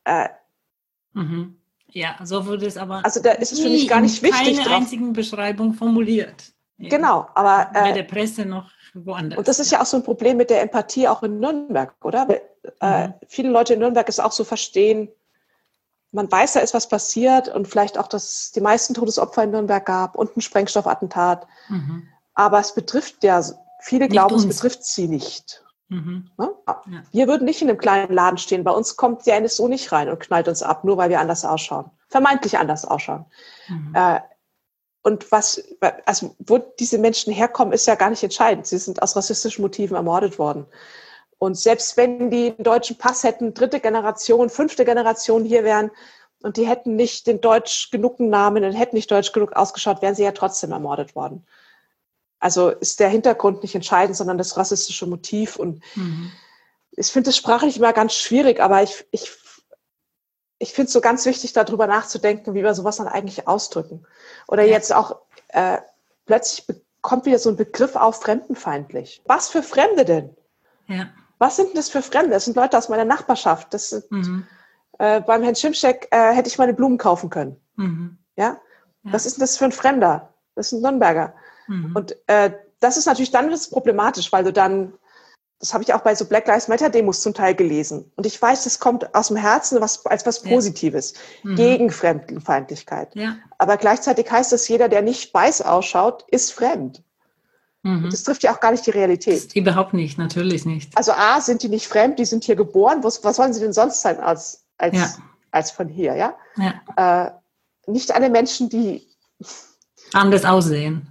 Ja, so wurde es aber. Also da ist es für mich gar nicht wichtig. Keine einzigen Beschreibung formuliert. Genau, aber bei der Presse noch woanders. Und das ist ja auch so ein Problem mit der Empathie auch in Nürnberg, oder? Weil, viele Leute in Nürnberg es auch so verstehen. Man weiß, da ist was passiert und vielleicht auch, dass es die meisten Todesopfer in Nürnberg gab und ein Sprengstoffattentat. Aber es betrifft ja, viele glauben, es betrifft sie nicht. Mhm. Ne? Wir würden nicht in einem kleinen Laden stehen. Bei uns kommt der NSU nicht rein und knallt uns ab, nur weil wir anders ausschauen. Vermeintlich anders ausschauen. Mhm. Und wo diese Menschen herkommen, ist ja gar nicht entscheidend. Sie sind aus rassistischen Motiven ermordet worden. Und selbst wenn die einen deutschen Pass hätten, 3. Generation, 5. Generation hier wären und die hätten nicht den deutsch genugen Namen und hätten nicht deutsch genug ausgeschaut, wären sie ja trotzdem ermordet worden. Also ist der Hintergrund nicht entscheidend, sondern das rassistische Motiv. Und ich finde es sprachlich immer ganz schwierig, aber ich finde es so ganz wichtig, darüber nachzudenken, wie wir sowas dann eigentlich ausdrücken. Oder jetzt auch plötzlich kommt wieder so ein Begriff auf, fremdenfeindlich. Was für Fremde denn? Ja. Was sind denn das für Fremde? Das sind Leute aus meiner Nachbarschaft. Das sind, beim Herrn Schimschek hätte ich meine Blumen kaufen können. Ja? Was ist denn das für ein Fremder? Das ist ein Nürnberger. Und das ist natürlich dann problematisch, weil du dann, das habe ich auch bei so Black Lives Matter Demos zum Teil gelesen. Und ich weiß, das kommt aus dem Herzen als was Positives, gegen Fremdenfeindlichkeit. Ja. Aber gleichzeitig heißt das, jeder, der nicht weiß ausschaut, ist fremd. Und das trifft ja auch gar nicht die Realität. Überhaupt nicht, natürlich nicht. Also A, sind die nicht fremd, die sind hier geboren. Was sollen sie denn sonst sein als von hier? Ja? Nicht alle Menschen, die anders aussehen.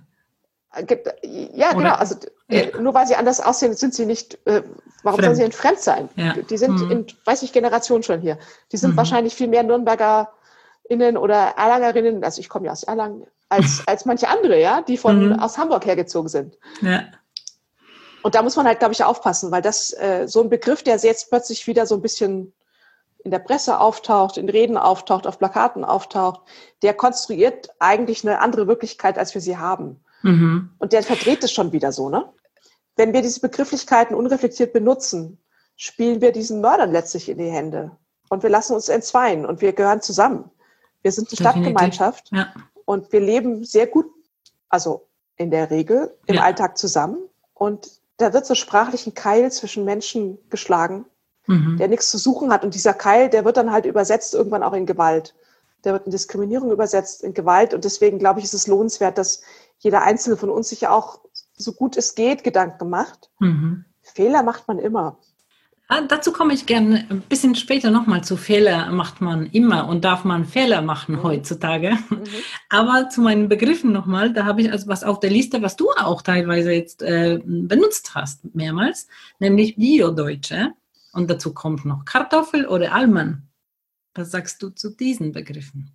Ja, genau. Also nur weil sie anders aussehen, sind sie nicht, warum sollen sie denn fremd sein? Ja. Die sind in, weiß ich, Generationen schon hier. Die sind wahrscheinlich viel mehr NürnbergerInnen oder Erlangerinnen, also ich komme ja aus Erlangen, als manche andere, ja, die aus Hamburg hergezogen sind. Ja. Und da muss man halt, glaube ich, aufpassen, weil das so ein Begriff, der jetzt plötzlich wieder so ein bisschen in der Presse auftaucht, in Reden auftaucht, auf Plakaten auftaucht, der konstruiert eigentlich eine andere Wirklichkeit, als wir sie haben. Und der verdreht es schon wieder so, ne? Wenn wir diese Begrifflichkeiten unreflektiert benutzen, spielen wir diesen Mördern letztlich in die Hände. Und wir lassen uns entzweien und wir gehören zusammen. Wir sind eine Stadtgemeinschaft und wir leben sehr gut, also in der Regel im Alltag zusammen. Und da wird so sprachlich ein Keil zwischen Menschen geschlagen, der nichts zu suchen hat. Und dieser Keil, der wird dann halt übersetzt irgendwann auch in Gewalt. Der wird in Diskriminierung übersetzt, in Gewalt. Und deswegen, glaube ich, ist es lohnenswert, dass jeder Einzelne von uns sich ja auch, so gut es geht, Gedanken macht. Fehler macht man immer. Dazu komme ich gerne ein bisschen später nochmal zu. Fehler macht man immer und darf man Fehler machen heutzutage. Aber zu meinen Begriffen nochmal, da habe ich also was auf der Liste, was du auch teilweise jetzt benutzt hast, mehrmals, nämlich Biodeutsche. Und dazu kommt noch Kartoffel oder Almen. Was sagst du zu diesen Begriffen?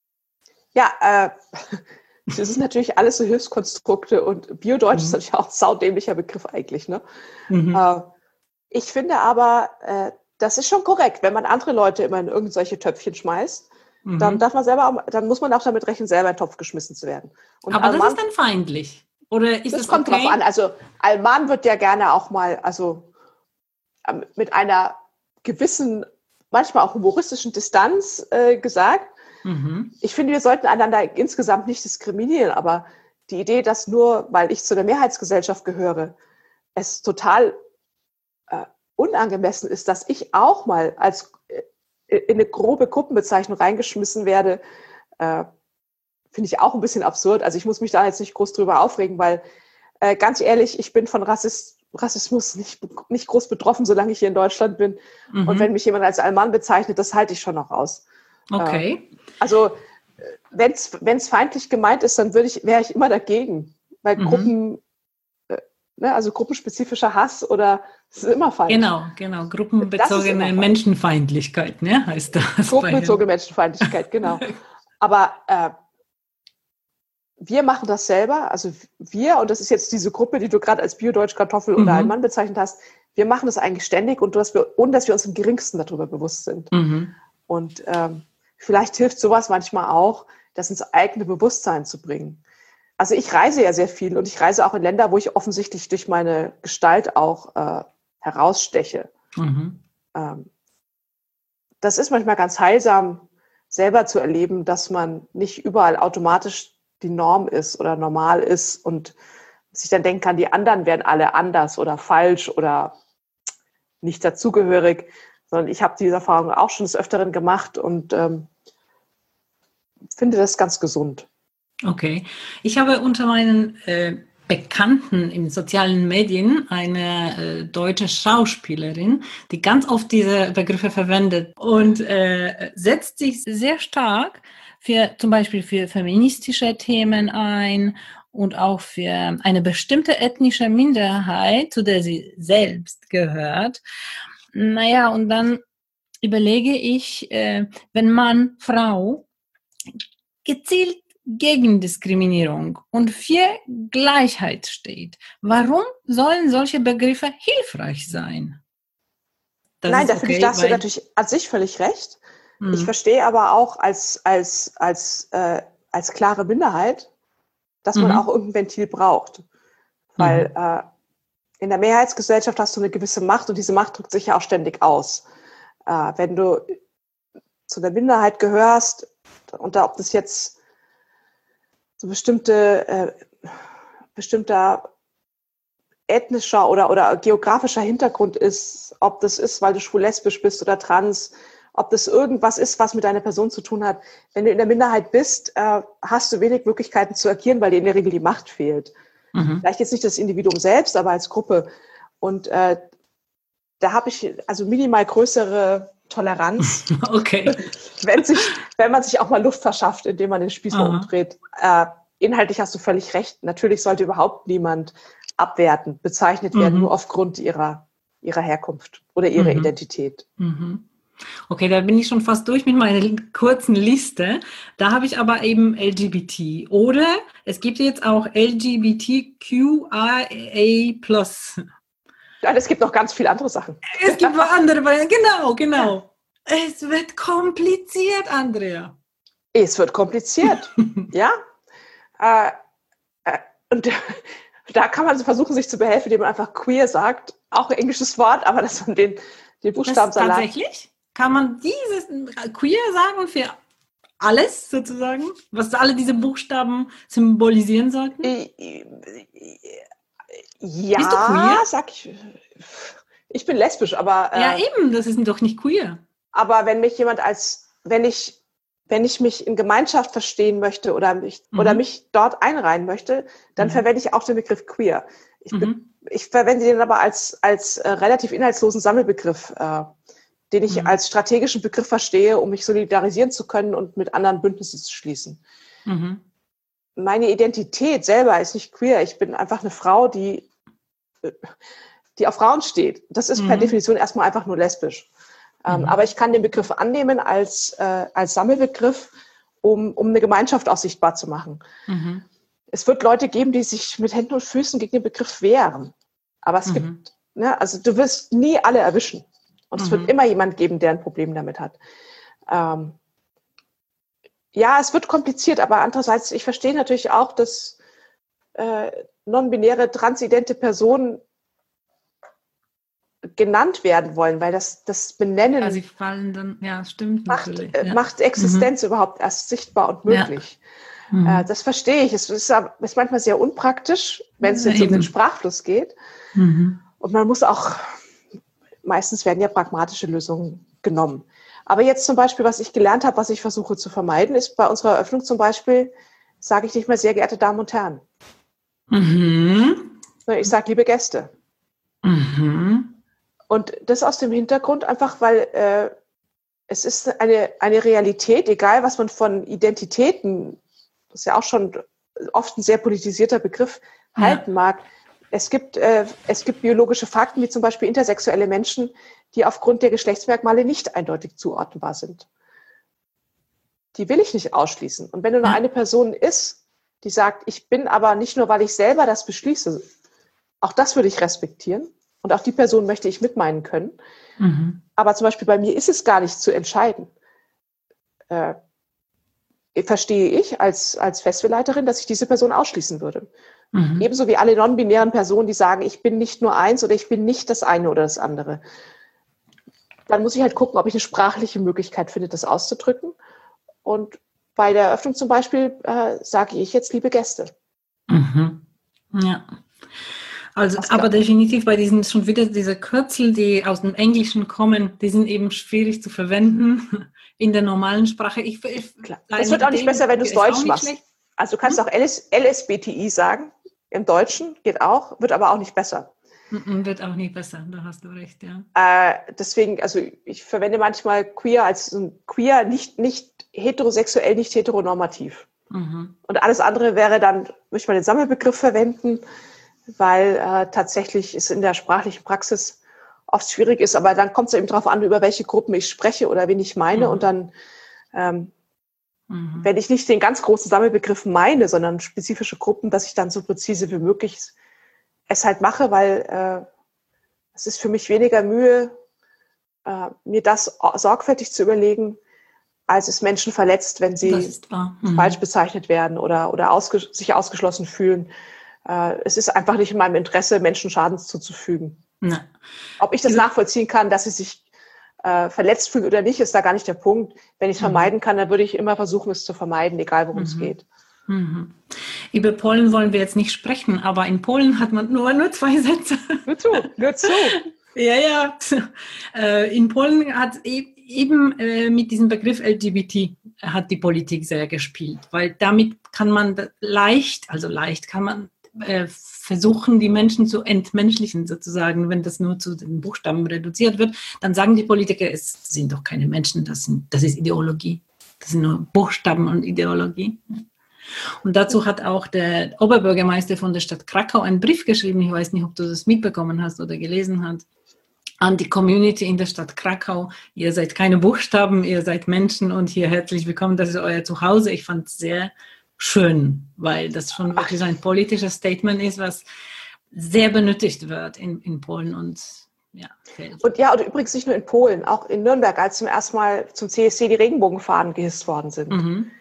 Ja, das ist natürlich alles so Hilfskonstrukte und Biodeutsch ist natürlich auch ein saudämlicher Begriff eigentlich. Ne? Ich finde aber, das ist schon korrekt, wenn man andere Leute immer in irgendwelche Töpfchen schmeißt, dann dann muss man auch damit rechnen, selber in den Topf geschmissen zu werden. Und aber Alman, das ist dann feindlich? Oder ist das kommt drauf an. Also Alman wird ja gerne auch mal, also mit einer gewissen, manchmal auch humoristischen Distanz gesagt. Ich finde, wir sollten einander insgesamt nicht diskriminieren, aber die Idee, dass nur, weil ich zu der Mehrheitsgesellschaft gehöre, es total unangemessen ist, dass ich auch mal in eine grobe Gruppenbezeichnung reingeschmissen werde, finde ich auch ein bisschen absurd. Also ich muss mich da jetzt nicht groß drüber aufregen, weil ganz ehrlich, ich bin von Rassismus nicht groß betroffen, solange ich hier in Deutschland bin. Und wenn mich jemand als Alman bezeichnet, das halte ich schon noch aus. Okay. Also wenn es feindlich gemeint ist, dann wäre ich immer dagegen. Weil also gruppenspezifischer Hass oder es ist immer feindlich. Genau. Gruppenbezogene Menschenfeindlichkeit, ne, heißt das. Gruppenbezogene Menschenfeindlichkeit, genau. Aber wir machen das selber, also wir, und das ist jetzt diese Gruppe, die du gerade als Biodeutsch, Kartoffel oder Alman bezeichnet hast, wir machen das eigentlich ständig und ohne dass wir uns im Geringsten darüber bewusst sind. Und vielleicht hilft sowas manchmal auch, das ins eigene Bewusstsein zu bringen. Also ich reise ja sehr viel und ich reise auch in Länder, wo ich offensichtlich durch meine Gestalt auch heraussteche. Das ist manchmal ganz heilsam, selber zu erleben, dass man nicht überall automatisch die Norm ist oder normal ist und sich dann denken kann, die anderen wären alle anders oder falsch oder nicht dazugehörig, sondern ich habe diese Erfahrung auch schon des Öfteren gemacht und finde das ganz gesund. Okay. Ich habe unter meinen Bekannten in sozialen Medien, eine deutsche Schauspielerin, die ganz oft diese Begriffe verwendet und setzt sich sehr stark für zum Beispiel für feministische Themen ein und auch für eine bestimmte ethnische Minderheit, zu der sie selbst gehört. Naja, und dann überlege ich, wenn man Frau gezielt gegen Diskriminierung und für Gleichheit steht, warum sollen solche Begriffe hilfreich sein? Nein, da finde ich, da hast du natürlich an sich völlig recht. Ich verstehe aber auch als klare Minderheit, dass man auch irgendein Ventil braucht. Weil in der Mehrheitsgesellschaft hast du eine gewisse Macht und diese Macht drückt sich ja auch ständig aus. Wenn du zu der Minderheit gehörst und ob das jetzt so bestimmter ethnischer oder geografischer Hintergrund ist, ob das ist, weil du schwul-lesbisch bist oder trans, ob das irgendwas ist, was mit deiner Person zu tun hat. Wenn du in der Minderheit bist, hast du wenig Möglichkeiten zu agieren, weil dir in der Regel die Macht fehlt. Vielleicht jetzt nicht das Individuum selbst, aber als Gruppe. Und da habe ich also minimal größere Toleranz, okay. wenn man sich auch mal Luft verschafft, indem man den Spieß umdreht. Inhaltlich hast du völlig recht. Natürlich sollte überhaupt niemand abwertend bezeichnet werden, nur aufgrund ihrer Herkunft oder ihrer Identität. Okay, da bin ich schon fast durch mit meiner kurzen Liste. Da habe ich aber eben LGBT. Oder es gibt jetzt auch LGBTQIA+. Ja, es gibt noch ganz viele andere Sachen. Es gibt noch andere, genau. Es wird kompliziert, Andrea. Es wird kompliziert, ja. Und da kann man versuchen, sich zu behelfen, indem man einfach queer sagt. Auch ein englisches Wort, aber dass man den Buchstabensalat... Tatsächlich? Kann man dieses queer sagen für alles sozusagen? Was alle diese Buchstaben symbolisieren sollten? Ja, bist du queer? Sag ich. Ich bin lesbisch, aber... ja, eben, das ist doch nicht queer. Aber wenn mich jemand wenn ich mich in Gemeinschaft verstehen möchte oder mich dort einreihen möchte, dann verwende ich auch den Begriff queer. Ich verwende den aber als relativ inhaltslosen Sammelbegriff, den ich als strategischen Begriff verstehe, um mich solidarisieren zu können und mit anderen Bündnisse zu schließen. Meine Identität selber ist nicht queer. Ich bin einfach eine Frau, die auf Frauen steht. Das ist per Definition erstmal einfach nur lesbisch. Aber ich kann den Begriff annehmen als Sammelbegriff, um eine Gemeinschaft auch sichtbar zu machen. Es wird Leute geben, die sich mit Händen und Füßen gegen den Begriff wehren. Aber es gibt, also du wirst nie alle erwischen. Und es wird immer jemand geben, der ein Problem damit hat. Ja, es wird kompliziert, aber andererseits, ich verstehe natürlich auch, dass non-binäre, transidente Personen genannt werden wollen, weil das Benennen also sie fallen dann, ja, stimmt macht Existenz überhaupt erst sichtbar und möglich. Das verstehe ich. Es ist manchmal sehr unpraktisch, wenn es jetzt um den Sprachfluss geht. Und man muss auch, meistens werden ja pragmatische Lösungen genommen. Aber jetzt zum Beispiel, was ich gelernt habe, was ich versuche zu vermeiden, ist bei unserer Eröffnung zum Beispiel, sage ich nicht mehr sehr geehrte Damen und Herren. Ich sage liebe Gäste. Und das aus dem Hintergrund einfach, weil es ist eine Realität, egal was man von Identitäten, das ist ja auch schon oft ein sehr politisierter Begriff, halten mag. Es gibt biologische Fakten, wie zum Beispiel intersexuelle Menschen, die aufgrund der Geschlechtsmerkmale nicht eindeutig zuordnenbar sind. Die will ich nicht ausschließen. Und wenn nur eine Person ist, die sagt, ich bin aber nicht nur, weil ich selber das beschließe, auch das würde ich respektieren. Und auch die Person möchte ich mitmeinen können. Aber zum Beispiel bei mir ist es gar nicht zu entscheiden. Verstehe ich als Festivalleiterin, dass ich diese Person ausschließen würde. Ebenso wie alle non-binären Personen, die sagen, ich bin nicht nur eins oder ich bin nicht das eine oder das andere. Dann muss ich halt gucken, ob ich eine sprachliche Möglichkeit finde, das auszudrücken. Und bei der Eröffnung zum Beispiel sage ich jetzt liebe Gäste. Ja. Also, aber definitiv bei diesen schon wieder diese Kürzel, die aus dem Englischen kommen, die sind eben schwierig zu verwenden in der normalen Sprache. Es wird auch nicht besser, wenn du es Deutsch machst. Also du kannst auch LSBTI sagen. Im Deutschen geht auch, wird aber auch nicht besser. Wird auch nicht besser, da hast du recht, ja. Deswegen, also ich verwende manchmal queer als queer, nicht heterosexuell, nicht heteronormativ. Und alles andere wäre dann, möchte man den Sammelbegriff verwenden, weil tatsächlich es in der sprachlichen Praxis oft schwierig ist, aber dann kommt es eben darauf an, über welche Gruppen ich spreche oder wen ich meine und dann, wenn ich nicht den ganz großen Sammelbegriff meine, sondern spezifische Gruppen, dass ich dann so präzise wie möglich es halt mache, weil es ist für mich weniger Mühe, mir das sorgfältig zu überlegen, als es Menschen verletzt, wenn sie falsch bezeichnet werden oder sich ausgeschlossen fühlen. Es ist einfach nicht in meinem Interesse, Menschen Schaden zuzufügen. Na. Ob ich das nachvollziehen kann, dass sie sich verletzt fühlen oder nicht, ist da gar nicht der Punkt. Wenn ich es vermeiden kann, dann würde ich immer versuchen, es zu vermeiden, egal worum es geht. Über Polen wollen wir jetzt nicht sprechen, aber in Polen hat man nur 2 Sätze. Nur zu. Ja. In Polen hat eben mit diesem Begriff LGBT hat die Politik sehr gespielt, weil damit kann man leicht kann man versuchen, die Menschen zu entmenschlichen sozusagen. Wenn das nur zu den Buchstaben reduziert wird, dann sagen die Politiker, es sind doch keine Menschen, das ist Ideologie. Das sind nur Buchstaben und Ideologie. Und dazu hat auch der Oberbürgermeister von der Stadt Krakau einen Brief geschrieben, ich weiß nicht, ob du das mitbekommen hast oder gelesen hast, an die Community in der Stadt Krakau. Ihr seid keine Buchstaben, ihr seid Menschen und hier herzlich willkommen, das ist euer Zuhause. Ich fand es sehr schön, weil das schon wirklich ein politisches Statement ist, was sehr benötigt wird in Polen und fällt. Und übrigens nicht nur in Polen, auch in Nürnberg, als zum ersten Mal zum CSD die Regenbogenfahnen gehisst worden sind.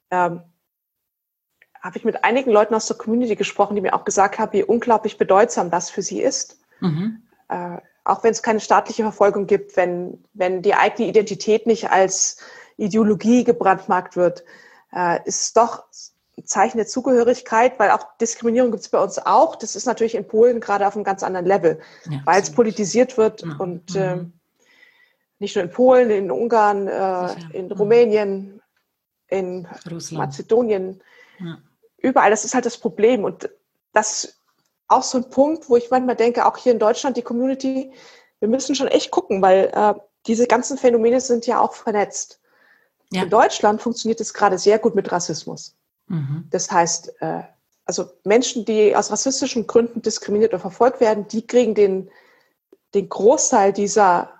Habe ich mit einigen Leuten aus der Community gesprochen, die mir auch gesagt haben, wie unglaublich bedeutsam das für sie ist. Auch wenn es keine staatliche Verfolgung gibt, wenn die eigene Identität nicht als Ideologie gebrandmarkt wird, ist es doch ein Zeichen der Zugehörigkeit, weil auch Diskriminierung gibt es bei uns auch. Das ist natürlich in Polen gerade auf einem ganz anderen Level, weil es politisiert wird und nicht nur in Polen, in Ungarn, in Rumänien, in Russland. Mazedonien, überall. Das ist halt das Problem und das ist auch so ein Punkt, wo ich manchmal denke, auch hier in Deutschland, die Community, wir müssen schon echt gucken, weil diese ganzen Phänomene sind ja auch vernetzt. Ja. In Deutschland funktioniert es gerade sehr gut mit Rassismus. Das heißt, also Menschen, die aus rassistischen Gründen diskriminiert oder verfolgt werden, die kriegen den Großteil dieses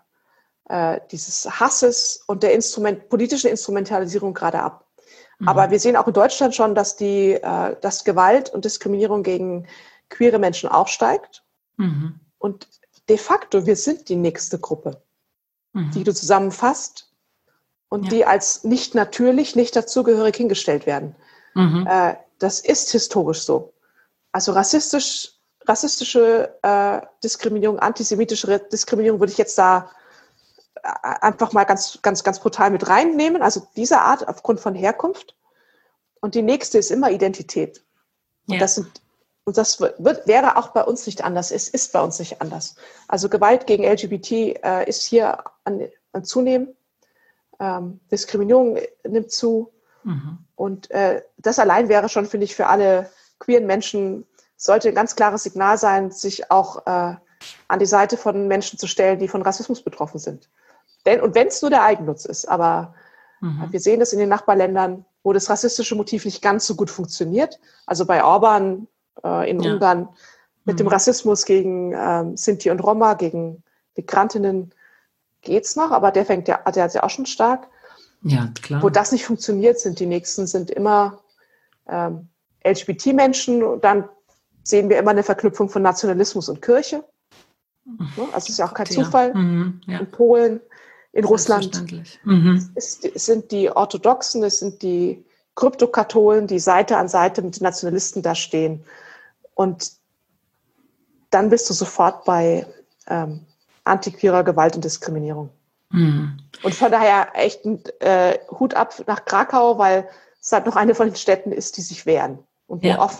Hasses und der politischen Instrumentalisierung gerade ab. Aber wir sehen auch in Deutschland schon, dass Gewalt und Diskriminierung gegen queere Menschen aufsteigt. Und de facto, wir sind die nächste Gruppe, die du zusammenfasst und die als nicht natürlich, nicht dazugehörig hingestellt werden. Das ist historisch so. Also rassistische Diskriminierung, antisemitische Diskriminierung würde ich jetzt da einfach mal ganz, ganz, ganz brutal mit reinnehmen. Also diese Art aufgrund von Herkunft. Und die nächste ist immer Identität. Und das wäre auch bei uns nicht anders. Es ist bei uns nicht anders. Also Gewalt gegen LGBT ist hier an Zunehmen. Diskriminierung nimmt zu. Und das allein wäre schon, finde ich, für alle queeren Menschen, sollte ein ganz klares Signal sein, sich auch an die Seite von Menschen zu stellen, die von Rassismus betroffen sind. Und wenn es nur der Eigennutz ist, aber wir sehen das in den Nachbarländern, wo das rassistische Motiv nicht ganz so gut funktioniert. Also bei Orban in Ungarn mit dem Rassismus gegen Sinti und Roma, gegen Migrantinnen geht's noch, aber der hat ja auch schon stark. Ja, klar. Wo das nicht funktioniert, die nächsten sind immer LGBT-Menschen und dann sehen wir immer eine Verknüpfung von Nationalismus und Kirche. Also ist ja auch kein Zufall. In Polen, in Russland. Es sind die Orthodoxen, es sind die Kryptokatholen, die Seite an Seite mit den Nationalisten da stehen. Und dann bist du sofort bei antiqueerer Gewalt und Diskriminierung. Und von daher echt Hut ab nach Krakau, weil es halt noch eine von den Städten ist, die sich wehren und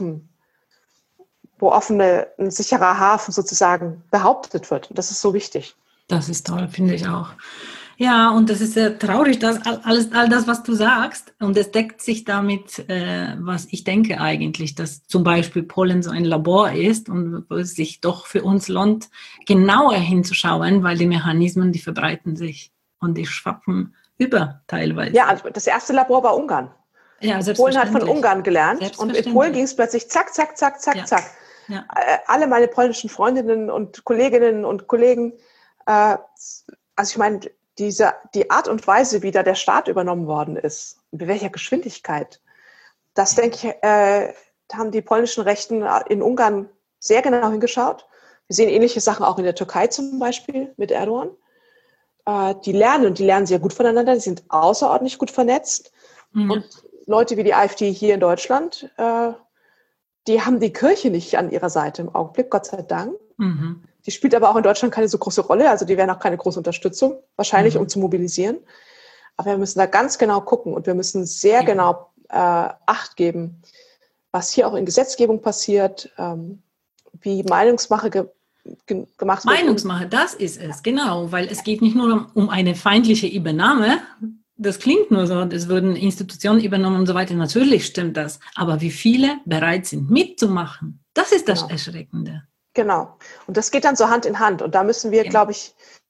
wo ein sicherer Hafen sozusagen behauptet wird. Und das ist so wichtig. Das ist toll, finde ich auch. Ja, und das ist sehr traurig, dass all das, was du sagst, und es deckt sich damit, was ich denke eigentlich, dass zum Beispiel Pollen so ein Labor ist und wo es sich doch für uns lohnt, genauer hinzuschauen, weil die Mechanismen, die verbreiten sich und die schwappen über teilweise. Ja, also das erste Labor war Ungarn. Ja, Polen hat von Ungarn gelernt und in Polen ging es plötzlich zack, zack, zack, zack, Ja. zack. Ja. Alle meine polnischen Freundinnen und Kolleginnen und Kollegen, also ich meine, die Art und Weise, wie da der Staat übernommen worden ist, mit welcher Geschwindigkeit, das denke ich, haben die polnischen Rechten in Ungarn sehr genau hingeschaut. Wir sehen ähnliche Sachen auch in der Türkei zum Beispiel mit Erdogan. Die lernen sehr gut voneinander, die sind außerordentlich gut vernetzt. Mhm. Und Leute wie die AfD hier in Deutschland, die haben die Kirche nicht an ihrer Seite im Augenblick, Gott sei Dank. Mhm. Die spielt aber auch in Deutschland keine so große Rolle, also die werden auch keine große Unterstützung, wahrscheinlich um zu mobilisieren. Aber wir müssen da ganz genau gucken und wir müssen sehr genau Acht geben, was hier auch in Gesetzgebung passiert, wie Meinungsmache gemacht wird. Meinungsmache, das ist es, genau, weil es geht nicht nur um eine feindliche Übernahme, das klingt nur so, es würden Institutionen übernommen und so weiter, natürlich stimmt das, aber wie viele bereit sind mitzumachen, das ist das Erschreckende. Genau. Und das geht dann so Hand in Hand. Und da müssen wir, glaube ich,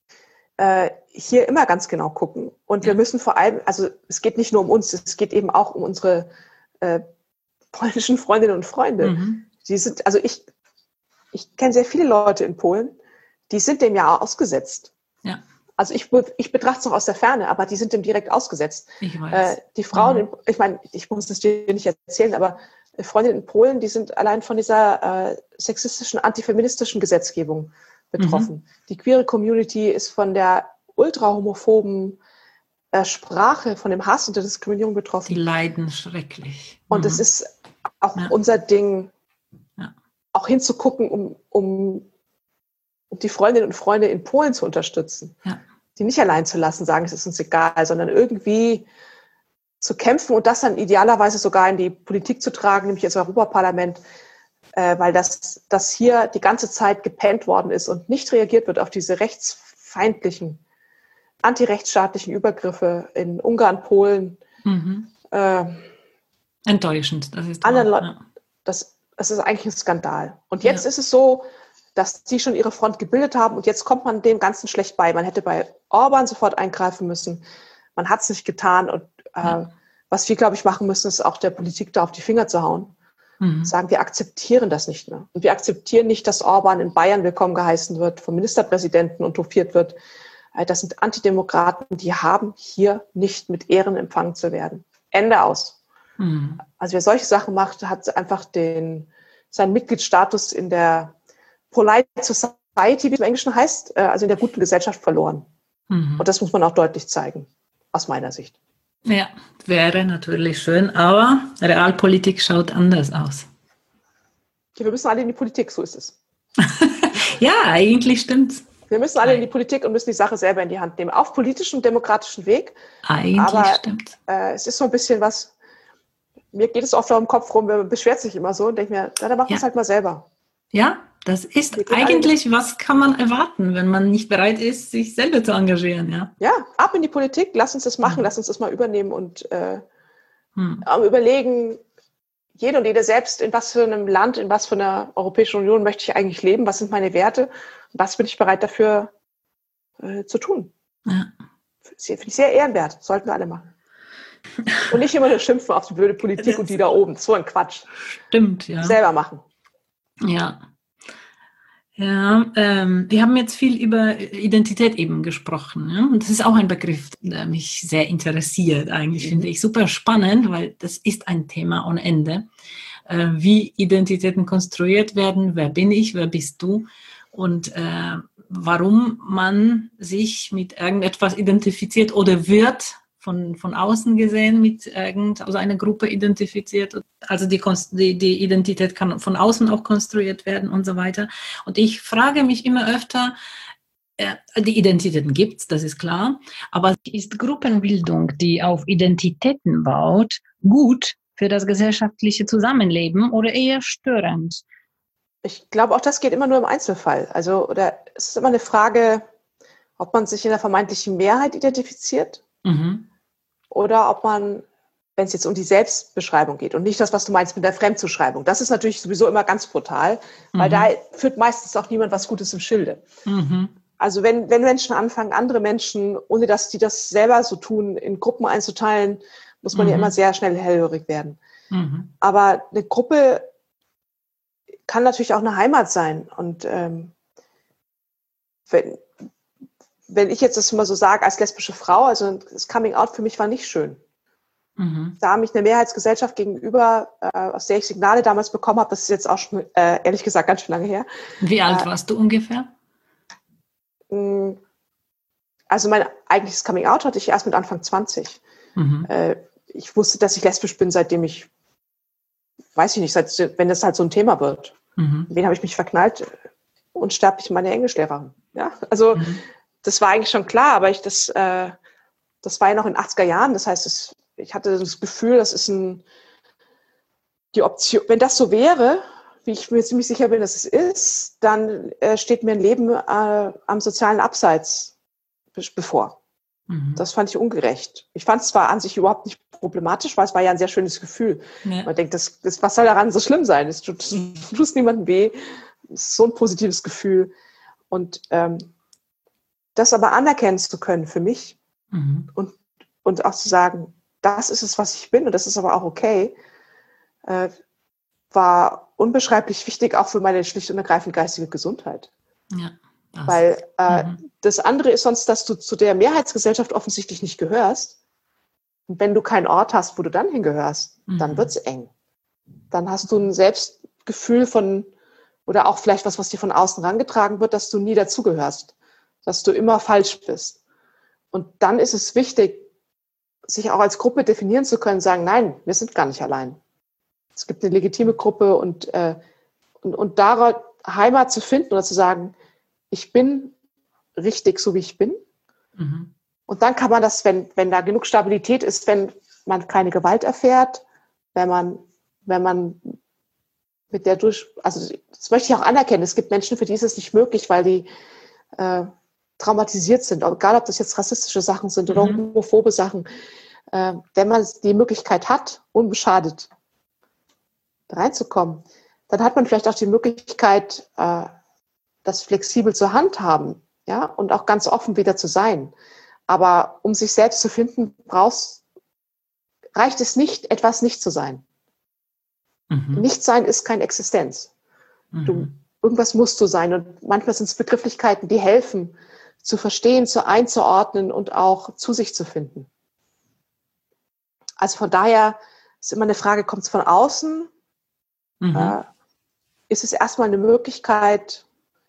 hier immer ganz genau gucken. Und wir müssen vor allem, also es geht nicht nur um uns, es geht eben auch um unsere polnischen Freundinnen und Freunde. Mhm. Die sind, also ich kenne sehr viele Leute in Polen, die sind dem ja ausgesetzt. Ja. Also ich betrachte es noch aus der Ferne, aber die sind dem direkt ausgesetzt. Ich weiß. Die Frauen, ich meine, ich muss es dir nicht erzählen, aber Freundinnen in Polen, die sind allein von dieser sexistischen, antifeministischen Gesetzgebung betroffen. Mhm. Die queere Community ist von der ultra-homophoben Sprache, von dem Hass und der Diskriminierung betroffen. Die leiden schrecklich. Und es ist auch unser Ding, auch hinzugucken, um die Freundinnen und Freunde in Polen zu unterstützen. Ja. Die nicht allein zu lassen, sagen, es ist uns egal, sondern irgendwie zu kämpfen und das dann idealerweise sogar in die Politik zu tragen, nämlich ins Europaparlament, weil das hier die ganze Zeit gepennt worden ist und nicht reagiert wird auf diese rechtsfeindlichen, antirechtsstaatlichen Übergriffe in Ungarn, Polen. Mhm. Enttäuschend. Das ist anderen Leuten. Das ist eigentlich ein Skandal. Und jetzt ist es so, dass sie schon ihre Front gebildet haben und jetzt kommt man dem Ganzen schlecht bei. Man hätte bei Orban sofort eingreifen müssen. Man hat es nicht getan und was wir, glaube ich, machen müssen, ist auch der Politik da auf die Finger zu hauen. Mhm. Sagen, wir akzeptieren das nicht mehr. Und wir akzeptieren nicht, dass Orban in Bayern willkommen geheißen wird, vom Ministerpräsidenten und hofiert wird. Das sind Antidemokraten, die haben hier nicht mit Ehren empfangen zu werden. Ende aus. Mhm. Also wer solche Sachen macht, hat einfach seinen Mitgliedsstatus in der Polite Society, wie es im Englischen heißt, also in der guten Gesellschaft verloren. Mhm. Und das muss man auch deutlich zeigen, aus meiner Sicht. Ja, wäre natürlich schön, aber Realpolitik schaut anders aus. Ja, wir müssen alle in die Politik, so ist es. Ja, eigentlich stimmt's. Wir müssen alle in die Politik und müssen die Sache selber in die Hand nehmen, auf politischem, demokratischen Weg. Eigentlich stimmt. Es ist so ein bisschen was, mir geht es oft auf dem Kopf rum, man beschwert sich immer so und denkt mir, dann machen wir es halt mal selber. Ja, das ist eigentlich, was kann man erwarten, wenn man nicht bereit ist, sich selber zu engagieren, ja? Ja, ab in die Politik, lass uns das machen, lass uns das mal übernehmen und überlegen, jede und jede selbst, in was für einem Land, in was für einer Europäischen Union möchte ich eigentlich leben, was sind meine Werte und was bin ich bereit dafür zu tun. Ja. Finde ich sehr ehrenwert, sollten wir alle machen. Und nicht immer nur schimpfen auf die blöde Politik und die da oben, so ein Quatsch. Stimmt, ja. Selber machen. Ja. Ja, wir haben jetzt viel über Identität eben gesprochen. Ja? Und das ist auch ein Begriff, der mich sehr interessiert. Eigentlich finde ich super spannend, weil das ist ein Thema ohne Ende. Wie Identitäten konstruiert werden, wer bin ich, wer bist du und warum man sich mit irgendetwas identifiziert oder wird von außen gesehen mit also einer Gruppe identifiziert. Also die Identität kann von außen auch konstruiert werden und so weiter. Und ich frage mich immer öfter, die Identitäten gibt's, das ist klar, aber ist Gruppenbildung, die auf Identitäten baut, gut für das gesellschaftliche Zusammenleben oder eher störend? Ich glaube, auch das geht immer nur im Einzelfall. Also, es ist immer eine Frage, Ob man sich in der vermeintlichen Mehrheit identifiziert oder ob man, wenn es jetzt um die Selbstbeschreibung geht und nicht das, was du meinst mit der Fremdzuschreibung. Das ist natürlich sowieso immer ganz brutal, weil da führt meistens auch niemand was Gutes im Schilde. Also wenn Menschen anfangen, andere Menschen, ohne dass die das selber so tun, in Gruppen einzuteilen, muss man ja immer sehr schnell hellhörig werden. Aber eine Gruppe kann natürlich auch eine Heimat sein. Und wenn ich jetzt das mal so sage, als lesbische Frau, also das Coming-out für mich war nicht schön. Da mich eine Mehrheitsgesellschaft gegenüber, aus der ich Signale damals bekommen habe, das ist jetzt auch schon, ehrlich gesagt, ganz schön lange her. Wie alt warst du ungefähr? Also mein eigentliches Coming-out hatte ich erst mit Anfang 20. Ich wusste, dass ich lesbisch bin, seitdem ich, weiß ich nicht, wenn das halt so ein Thema wird. Wen habe ich mich verknallt? Unsterblich meine Englischlehrerin. Ja, also das war eigentlich schon klar, aber das war ja noch in den 80er Jahren. Das heißt, ich hatte das Gefühl, das ist die Option. Wenn das so wäre, wie ich mir ziemlich sicher bin, dass es ist, dann steht mir ein Leben am sozialen Abseits bevor. Das fand ich ungerecht. Ich fand es zwar an sich überhaupt nicht problematisch, weil es war ja ein sehr schönes Gefühl. Ja. Man denkt, was soll daran so schlimm sein? Es tut niemandem weh. Es ist so ein positives Gefühl. Und das aber anerkennen zu können für mich und auch zu sagen, das ist es, was ich bin und das ist aber auch okay, war unbeschreiblich wichtig, auch für meine schlicht und ergreifend geistige Gesundheit. Ja. Weil das andere ist sonst, dass du zu der Mehrheitsgesellschaft offensichtlich nicht gehörst. Und wenn du keinen Ort hast, wo du dann hingehörst, dann wird's eng. Dann hast du ein Selbstgefühl von, oder auch vielleicht was dir von außen herangetragen wird, dass du nie dazugehörst, dass du immer falsch bist. Und dann ist es wichtig, sich auch als Gruppe definieren zu können, sagen, nein, wir sind gar nicht allein. Es gibt eine legitime Gruppe und daran Heimat zu finden oder zu sagen, ich bin richtig, so wie ich bin. Und dann kann man das, wenn da genug Stabilität ist, wenn man keine Gewalt erfährt, wenn man mit der also das möchte ich auch anerkennen, es gibt Menschen, für die ist es nicht möglich, weil die traumatisiert sind, egal ob das jetzt rassistische Sachen sind oder homophobe Sachen. Wenn man die Möglichkeit hat, unbeschadet reinzukommen, dann hat man vielleicht auch die Möglichkeit, das flexibel zur Hand haben, ja, und auch ganz offen wieder zu sein. Aber um sich selbst zu finden, reicht es nicht, etwas nicht zu sein. Nichtsein ist keine Existenz. Irgendwas musst du sein. Und manchmal sind es Begrifflichkeiten, die helfen, zu verstehen, einzuordnen und auch zu sich zu finden. Also von daher ist immer eine Frage, kommt es von außen? Ist es erstmal eine Möglichkeit,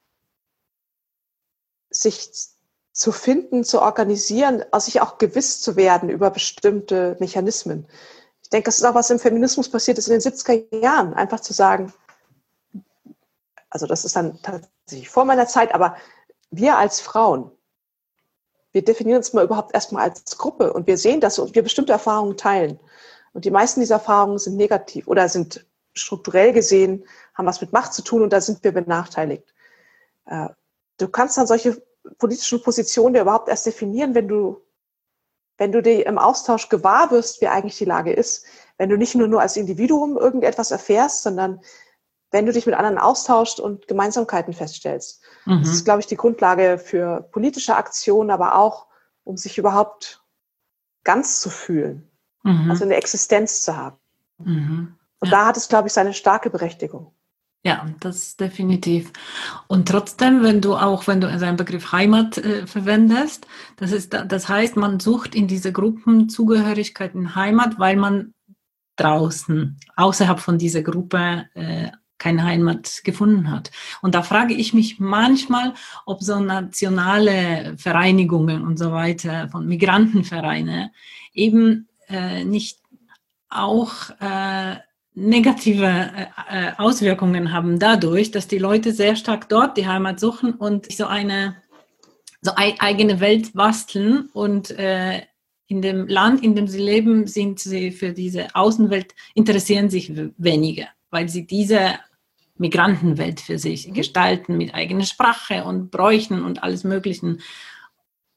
sich zu finden, zu organisieren, sich auch gewiss zu werden über bestimmte Mechanismen. Ich denke, das ist auch, was im Feminismus passiert ist in den 70er Jahren. Einfach zu sagen, also das ist dann tatsächlich vor meiner Zeit, aber wir als Frauen, wir definieren uns mal überhaupt erstmal als Gruppe und wir sehen, dass wir bestimmte Erfahrungen teilen. Und die meisten dieser Erfahrungen sind negativ oder sind strukturell gesehen, haben was mit Macht zu tun und da sind wir benachteiligt. Du kannst dann solche politischen Positionen ja überhaupt erst definieren, wenn du dir im Austausch gewahr wirst, wie eigentlich die Lage ist. Wenn du nicht nur als Individuum irgendetwas erfährst, sondern wenn du dich mit anderen austauschst und Gemeinsamkeiten feststellst. Das ist, glaube ich, die Grundlage für politische Aktionen, aber auch, um sich überhaupt ganz zu fühlen. Also eine Existenz zu haben. Und da hat es, glaube ich, seine starke Berechtigung. Ja, das definitiv. Und trotzdem, wenn du den Begriff Heimat verwendest, das heißt, man sucht in diese Gruppenzugehörigkeiten Heimat, weil man draußen, außerhalb von dieser Gruppe, keine Heimat gefunden hat. Und da frage ich mich manchmal, ob so nationale Vereinigungen und so weiter von Migrantenvereine eben nicht auch negative Auswirkungen haben dadurch, dass die Leute sehr stark dort die Heimat suchen und so eine eigene Welt basteln und in dem Land, in dem sie leben, sind sie für diese Außenwelt, interessieren sich weniger, weil sie diese Migrantenwelt für sich gestalten mit eigener Sprache und Bräuchen und alles Möglichen.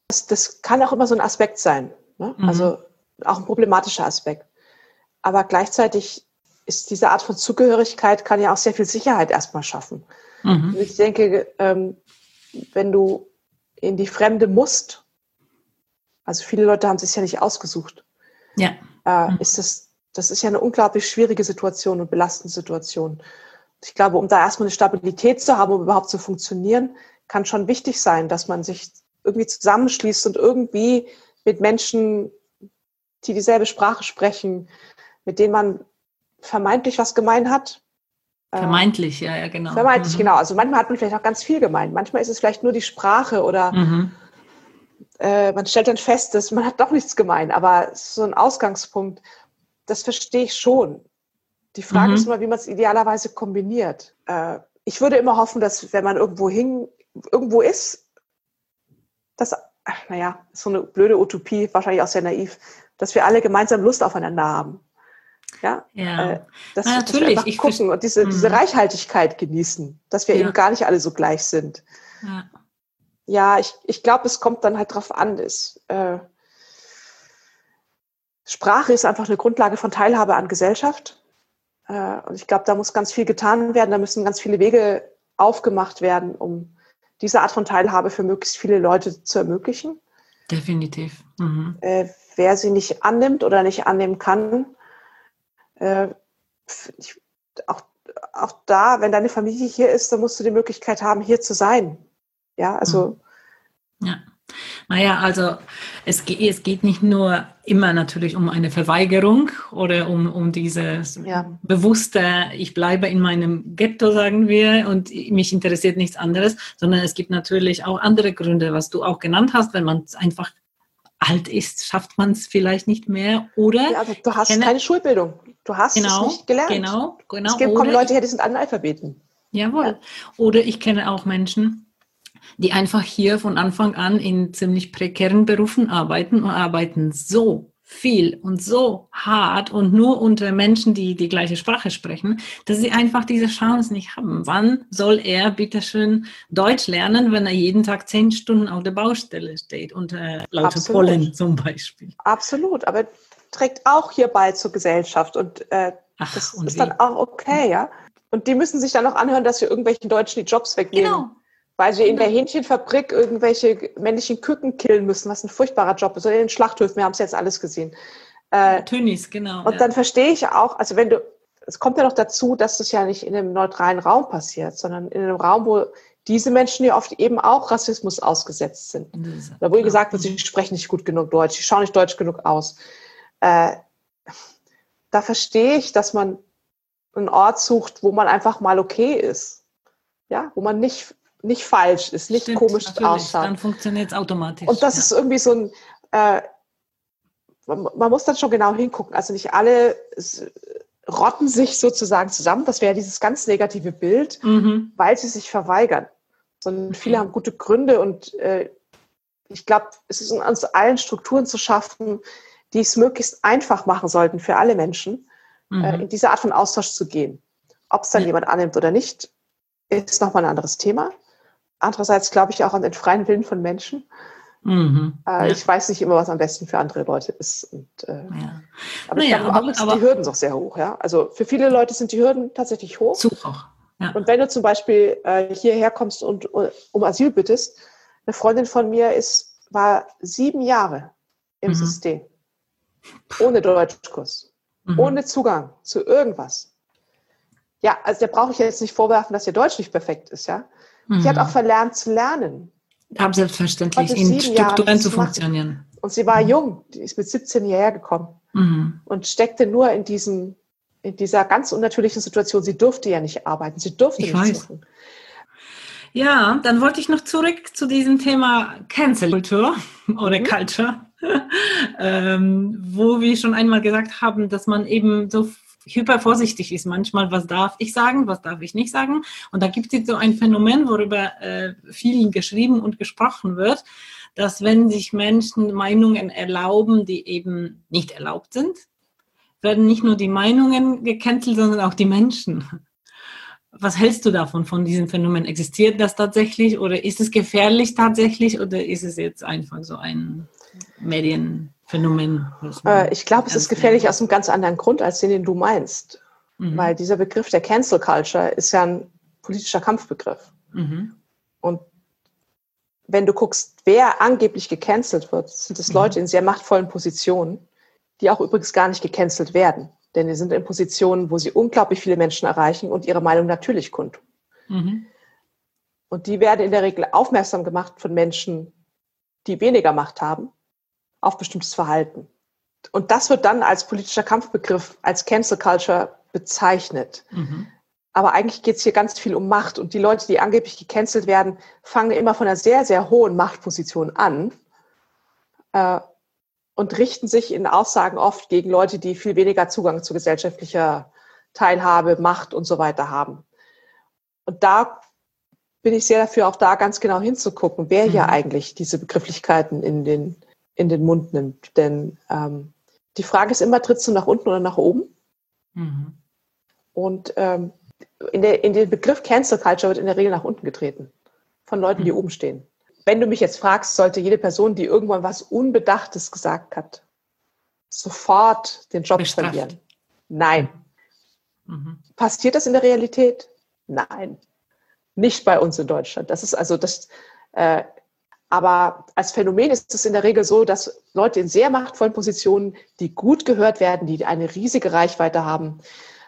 das kann auch immer so ein Aspekt sein, ne? Also auch ein problematischer Aspekt. Aber gleichzeitig ist diese Art von Zugehörigkeit, kann ja auch sehr viel Sicherheit erstmal schaffen. Und ich denke, wenn du in die Fremde musst, also viele Leute haben es sich ja nicht ausgesucht, das ist ja eine unglaublich schwierige Situation und belastende Situation. Ich glaube, um da erstmal eine Stabilität zu haben, um überhaupt zu funktionieren, kann schon wichtig sein, dass man sich irgendwie zusammenschließt und irgendwie mit Menschen, die dieselbe Sprache sprechen, mit denen man vermeintlich was gemein hat. Vermeintlich, ja, genau. Vermeintlich, genau. Also manchmal hat man vielleicht auch ganz viel gemein. Manchmal ist es vielleicht nur die Sprache oder man stellt dann fest, dass man hat doch nichts gemein. Aber so ein Ausgangspunkt, das verstehe ich schon. Die Frage ist immer, wie man es idealerweise kombiniert. Ich würde immer hoffen, dass wenn man irgendwo ist, das, ist so eine blöde Utopie, wahrscheinlich auch sehr naiv, dass wir alle gemeinsam Lust aufeinander haben. Ja. Dass wir einfach gucken und diese Reichhaltigkeit genießen, dass wir eben gar nicht alle so gleich sind. Ja, ich glaube, es kommt dann halt drauf an. Sprache ist einfach eine Grundlage von Teilhabe an Gesellschaft. Und ich glaube, da muss ganz viel getan werden. Da müssen ganz viele Wege aufgemacht werden, um diese Art von Teilhabe für möglichst viele Leute zu ermöglichen. Definitiv. Wer sie nicht annimmt oder nicht annehmen kann, auch da, wenn deine Familie hier ist, dann musst du die Möglichkeit haben, hier zu sein. Ja, also. Ja. Naja, also es geht nicht nur immer natürlich um eine Verweigerung oder um dieses bewusste, ich bleibe in meinem Ghetto, sagen wir, und mich interessiert nichts anderes, sondern es gibt natürlich auch andere Gründe, was du auch genannt hast, wenn man einfach alt ist, schafft man es vielleicht nicht mehr, oder? Ja, also du hast keine Schulbildung, du hast es nicht gelernt. Genau. Es kommen Leute her, die sind Analphabeten. Jawohl. Ja. Oder ich kenne auch Menschen, die einfach hier von Anfang an in ziemlich prekären Berufen arbeiten und arbeiten so viel und so hart und nur unter Menschen, die die gleiche Sprache sprechen, dass sie einfach diese Chance nicht haben. Wann soll er bitteschön Deutsch lernen, wenn er jeden Tag 10 Stunden auf der Baustelle steht unter lauter Pollen zum Beispiel? Absolut, aber trägt auch hierbei zur Gesellschaft und das ist dann auch okay, ja. Und die müssen sich dann auch anhören, dass wir irgendwelchen Deutschen die Jobs wegnehmen. Genau. Weil wir in der Hähnchenfabrik irgendwelche männlichen Küken killen müssen, was ein furchtbarer Job ist. Oder in den Schlachthöfen, wir haben es jetzt alles gesehen. Tönnies, genau. Und dann verstehe ich auch, also es kommt ja noch dazu, dass das ja nicht in einem neutralen Raum passiert, sondern in einem Raum, wo diese Menschen ja oft eben auch Rassismus ausgesetzt sind. Oder wo ihnen gesagt wird, sie sprechen nicht gut genug Deutsch, sie schauen nicht deutsch genug aus. Da verstehe ich, dass man einen Ort sucht, wo man einfach mal okay ist. Ja, wo man nicht falsch ist, nicht komisch ausschaut. Dann funktioniert es automatisch. Und das ist irgendwie so ein, man muss dann schon genau hingucken. Also nicht alle rotten sich sozusagen zusammen, das wäre dieses ganz negative Bild, weil sie sich verweigern. Sondern viele haben gute Gründe und ich glaube, es ist uns allen Strukturen zu schaffen, die es möglichst einfach machen sollten für alle Menschen, in diese Art von Austausch zu gehen. Ob es dann jemand annimmt oder nicht, ist nochmal ein anderes Thema. Andererseits glaube ich auch an den freien Willen von Menschen. Ich weiß nicht immer, was am besten für andere Leute ist. Aber ich glaube auch, sind die Hürden doch sehr hoch. Ja? Also für viele Leute sind die Hürden tatsächlich hoch. Zu hoch. Ja. Und wenn du zum Beispiel hierher kommst und um Asyl bittest, eine Freundin von mir war 7 Jahre im System. Ohne Deutschkurs. Ohne Zugang zu irgendwas. Ja, also der brauche ich jetzt nicht vorwerfen, dass ihr Deutsch nicht perfekt ist, ja. Sie hat auch verlernt zu lernen. Aber selbstverständlich in Strukturen zu funktionieren. Und sie war jung, die ist mit 17 hierher gekommen und steckte nur in dieser ganz unnatürlichen Situation. Sie durfte ja nicht arbeiten, sie durfte nicht suchen. Ja, dann wollte ich noch zurück zu diesem Thema Cancel-Kultur oder Culture, wo wir schon einmal gesagt haben, dass man eben so hypervorsichtig ist manchmal, was darf ich sagen, was darf ich nicht sagen. Und da gibt es so ein Phänomen, worüber viel geschrieben und gesprochen wird, dass wenn sich Menschen Meinungen erlauben, die eben nicht erlaubt sind, werden nicht nur die Meinungen gecancelt, sondern auch die Menschen. Was hältst du davon, von diesem Phänomen? Existiert das tatsächlich oder ist es gefährlich tatsächlich oder ist es jetzt einfach so ein Medienphänomen? Ich glaube, es ist gefährlich aus einem ganz anderen Grund, als den du meinst. Weil dieser Begriff der Cancel Culture ist ja ein politischer Kampfbegriff. Und wenn du guckst, wer angeblich gecancelt wird, sind es Leute in sehr machtvollen Positionen, die auch übrigens gar nicht gecancelt werden. Denn die sind in Positionen, wo sie unglaublich viele Menschen erreichen und ihre Meinung natürlich kundtun. Und die werden in der Regel aufmerksam gemacht von Menschen, die weniger Macht haben, auf bestimmtes Verhalten. Und das wird dann als politischer Kampfbegriff, als Cancel Culture bezeichnet. Aber eigentlich geht es hier ganz viel um Macht. Und die Leute, die angeblich gecancelt werden, fangen immer von einer sehr, sehr hohen Machtposition an und richten sich in Aussagen oft gegen Leute, die viel weniger Zugang zu gesellschaftlicher Teilhabe, Macht und so weiter haben. Und da bin ich sehr dafür, auch da ganz genau hinzugucken, wer hier eigentlich diese Begrifflichkeiten in den Mund nimmt. Denn die Frage ist immer, trittst du nach unten oder nach oben? Und in den Begriff Cancel Culture wird in der Regel nach unten getreten. Von Leuten, die oben stehen. Wenn du mich jetzt fragst, sollte jede Person, die irgendwann was Unbedachtes gesagt hat, sofort den Job verlieren? Nein. Passiert das in der Realität? Nein. Nicht bei uns in Deutschland. Das ist also das. Aber als Phänomen ist es in der Regel so, dass Leute in sehr machtvollen Positionen, die gut gehört werden, die eine riesige Reichweite haben,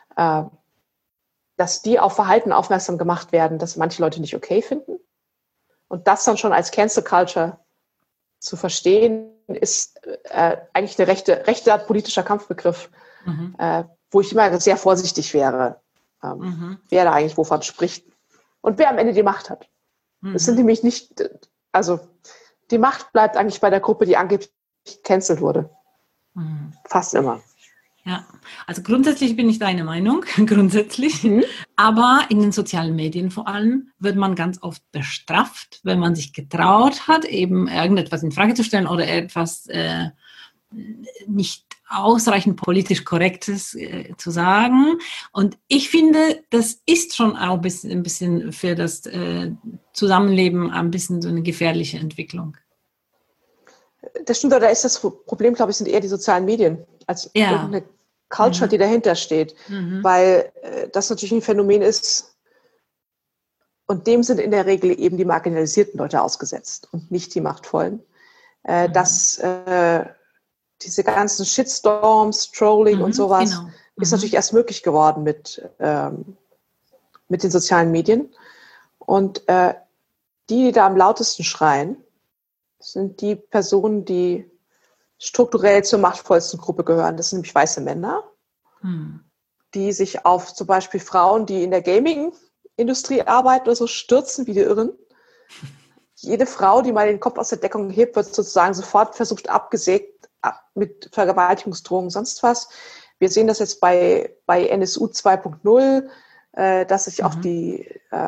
dass die auf Verhalten aufmerksam gemacht werden, das manche Leute nicht okay finden. Und das dann schon als Cancel Culture zu verstehen, ist eigentlich der rechte politischer Kampfbegriff, wo ich immer sehr vorsichtig wäre, wer da eigentlich wovon spricht und wer am Ende die Macht hat. Das sind nämlich nicht, also die Macht bleibt eigentlich bei der Gruppe, die angeblich gecancelt wurde. Fast immer. Ja, also grundsätzlich bin ich deiner Meinung, grundsätzlich. Aber in den sozialen Medien vor allem wird man ganz oft bestraft, wenn man sich getraut hat, eben irgendetwas in Frage zu stellen oder etwas nicht ausreichend politisch Korrektes zu sagen. Und ich finde, das ist schon auch ein bisschen für das Zusammenleben ein bisschen so eine gefährliche Entwicklung. Das stimmt, aber da ist das Problem, glaube ich, sind eher die sozialen Medien als irgendeine Culture, die dahinter steht. Weil das natürlich ein Phänomen ist und dem sind in der Regel eben die marginalisierten Leute ausgesetzt und nicht die Machtvollen. Dass diese ganzen Shitstorms, Trolling und sowas ist natürlich erst möglich geworden mit den sozialen Medien. Und die da am lautesten schreien, sind die Personen, die strukturell zur machtvollsten Gruppe gehören. Das sind nämlich weiße Männer, die sich auf zum Beispiel Frauen, die in der Gaming-Industrie arbeiten oder so, stürzen wie die Irren. Jede Frau, die mal den Kopf aus der Deckung hebt, wird sozusagen sofort versucht abgesägt mit Vergewaltigungsdrohungen, sonst was. Wir sehen das jetzt bei NSU 2.0, dass sich auch die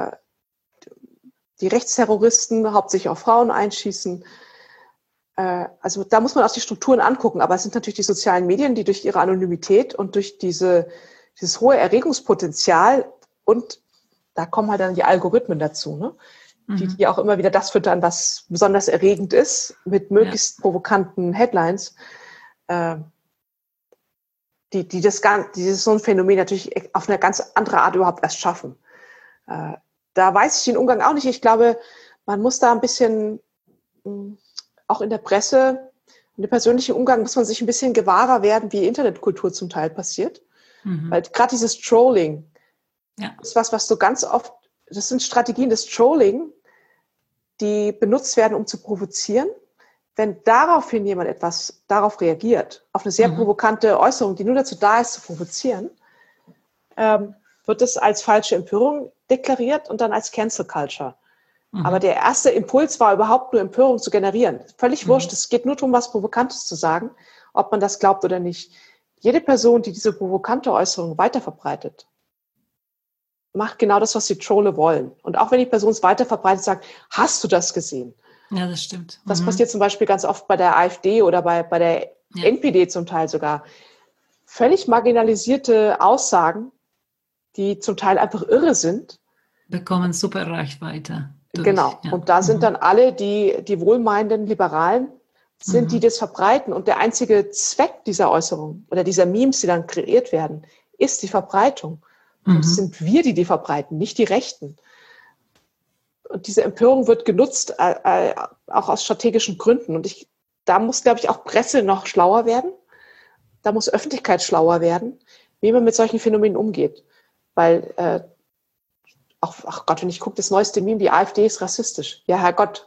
Rechtsterroristen hauptsächlich auf Frauen einschießen. Also da muss man auch die Strukturen angucken, aber es sind natürlich die sozialen Medien, die durch ihre Anonymität und durch dieses hohe Erregungspotenzial und da kommen halt dann die Algorithmen dazu, ne? Die auch immer wieder das füttern, was besonders erregend ist, mit möglichst provokanten Headlines, die so ein Phänomen natürlich auf eine ganz andere Art überhaupt erst schaffen. Da weiß ich den Umgang auch nicht. Ich glaube, man muss da ein bisschen, auch in der Presse, in der persönlichen Umgang muss man sich ein bisschen gewahrer werden, wie Internetkultur zum Teil passiert. Weil gerade dieses Trolling ist was du ganz oft, das sind Strategien des Trolling, die benutzt werden, um zu provozieren. Wenn daraufhin jemand darauf reagiert, auf eine sehr provokante Äußerung, die nur dazu da ist, zu provozieren, wird es als falsche Empörung deklariert und dann als Cancel Culture. Aber der erste Impuls war überhaupt nur Empörung zu generieren. Völlig wurscht, es geht nur darum, was Provokantes zu sagen, ob man das glaubt oder nicht. Jede Person, die diese provokante Äußerung weiterverbreitet, macht genau das, was die Trolle wollen. Und auch wenn die Person es weiterverbreitet, sagt, hast du das gesehen? Ja, das stimmt. Das passiert zum Beispiel ganz oft bei der AfD oder bei der NPD zum Teil sogar. Völlig marginalisierte Aussagen die zum Teil einfach irre sind. Bekommen super Reichweite. Genau. Ja. Und da sind dann alle die wohlmeinenden Liberalen, sind die das verbreiten. Und der einzige Zweck dieser Äußerung oder dieser Memes, die dann kreiert werden, ist die Verbreitung. Und es sind wir, die verbreiten, nicht die Rechten. Und diese Empörung wird genutzt, auch aus strategischen Gründen. Und da muss, glaube ich, auch Presse noch schlauer werden. Da muss Öffentlichkeit schlauer werden, wie man mit solchen Phänomenen umgeht. Weil, ach Gott, wenn ich gucke, das neueste Meme, die AfD ist rassistisch. Ja, Herrgott.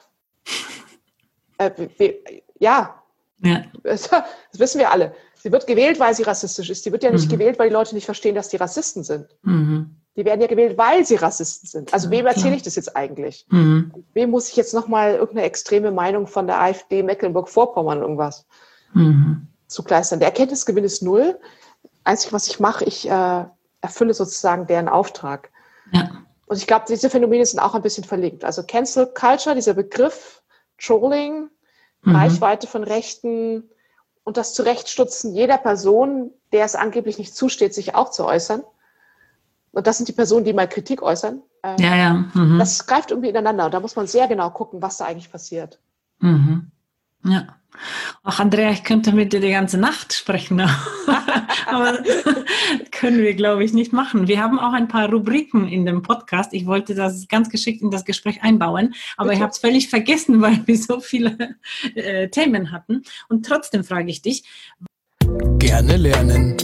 Ja, das wissen wir alle. Sie wird gewählt, weil sie rassistisch ist. Sie wird ja nicht gewählt, weil die Leute nicht verstehen, dass die Rassisten sind. Die werden ja gewählt, weil sie Rassisten sind. Also wem erzähle ich das jetzt eigentlich? Wem muss ich jetzt nochmal irgendeine extreme Meinung von der AfD Mecklenburg-Vorpommern irgendwas zukleistern? Der Erkenntnisgewinn ist null. Einzig, was ich mache, ich erfülle sozusagen deren Auftrag. Ja. Und ich glaube, diese Phänomene sind auch ein bisschen verlinkt. Also Cancel Culture, dieser Begriff, Trolling, Reichweite von Rechten und das Zurechtstutzen jeder Person, der es angeblich nicht zusteht, sich auch zu äußern. Und das sind die Personen, die mal Kritik äußern. Das greift irgendwie ineinander. Und da muss man sehr genau gucken, was da eigentlich passiert. Ja. Ach, Andrea, ich könnte mit dir die ganze Nacht sprechen, aber können wir, glaube ich, nicht machen. Wir haben auch ein paar Rubriken in dem Podcast. Ich wollte das ganz geschickt in das Gespräch einbauen, aber ich habe es völlig vergessen, weil wir so viele Themen hatten. Und trotzdem frage ich dich. Gerne lernen.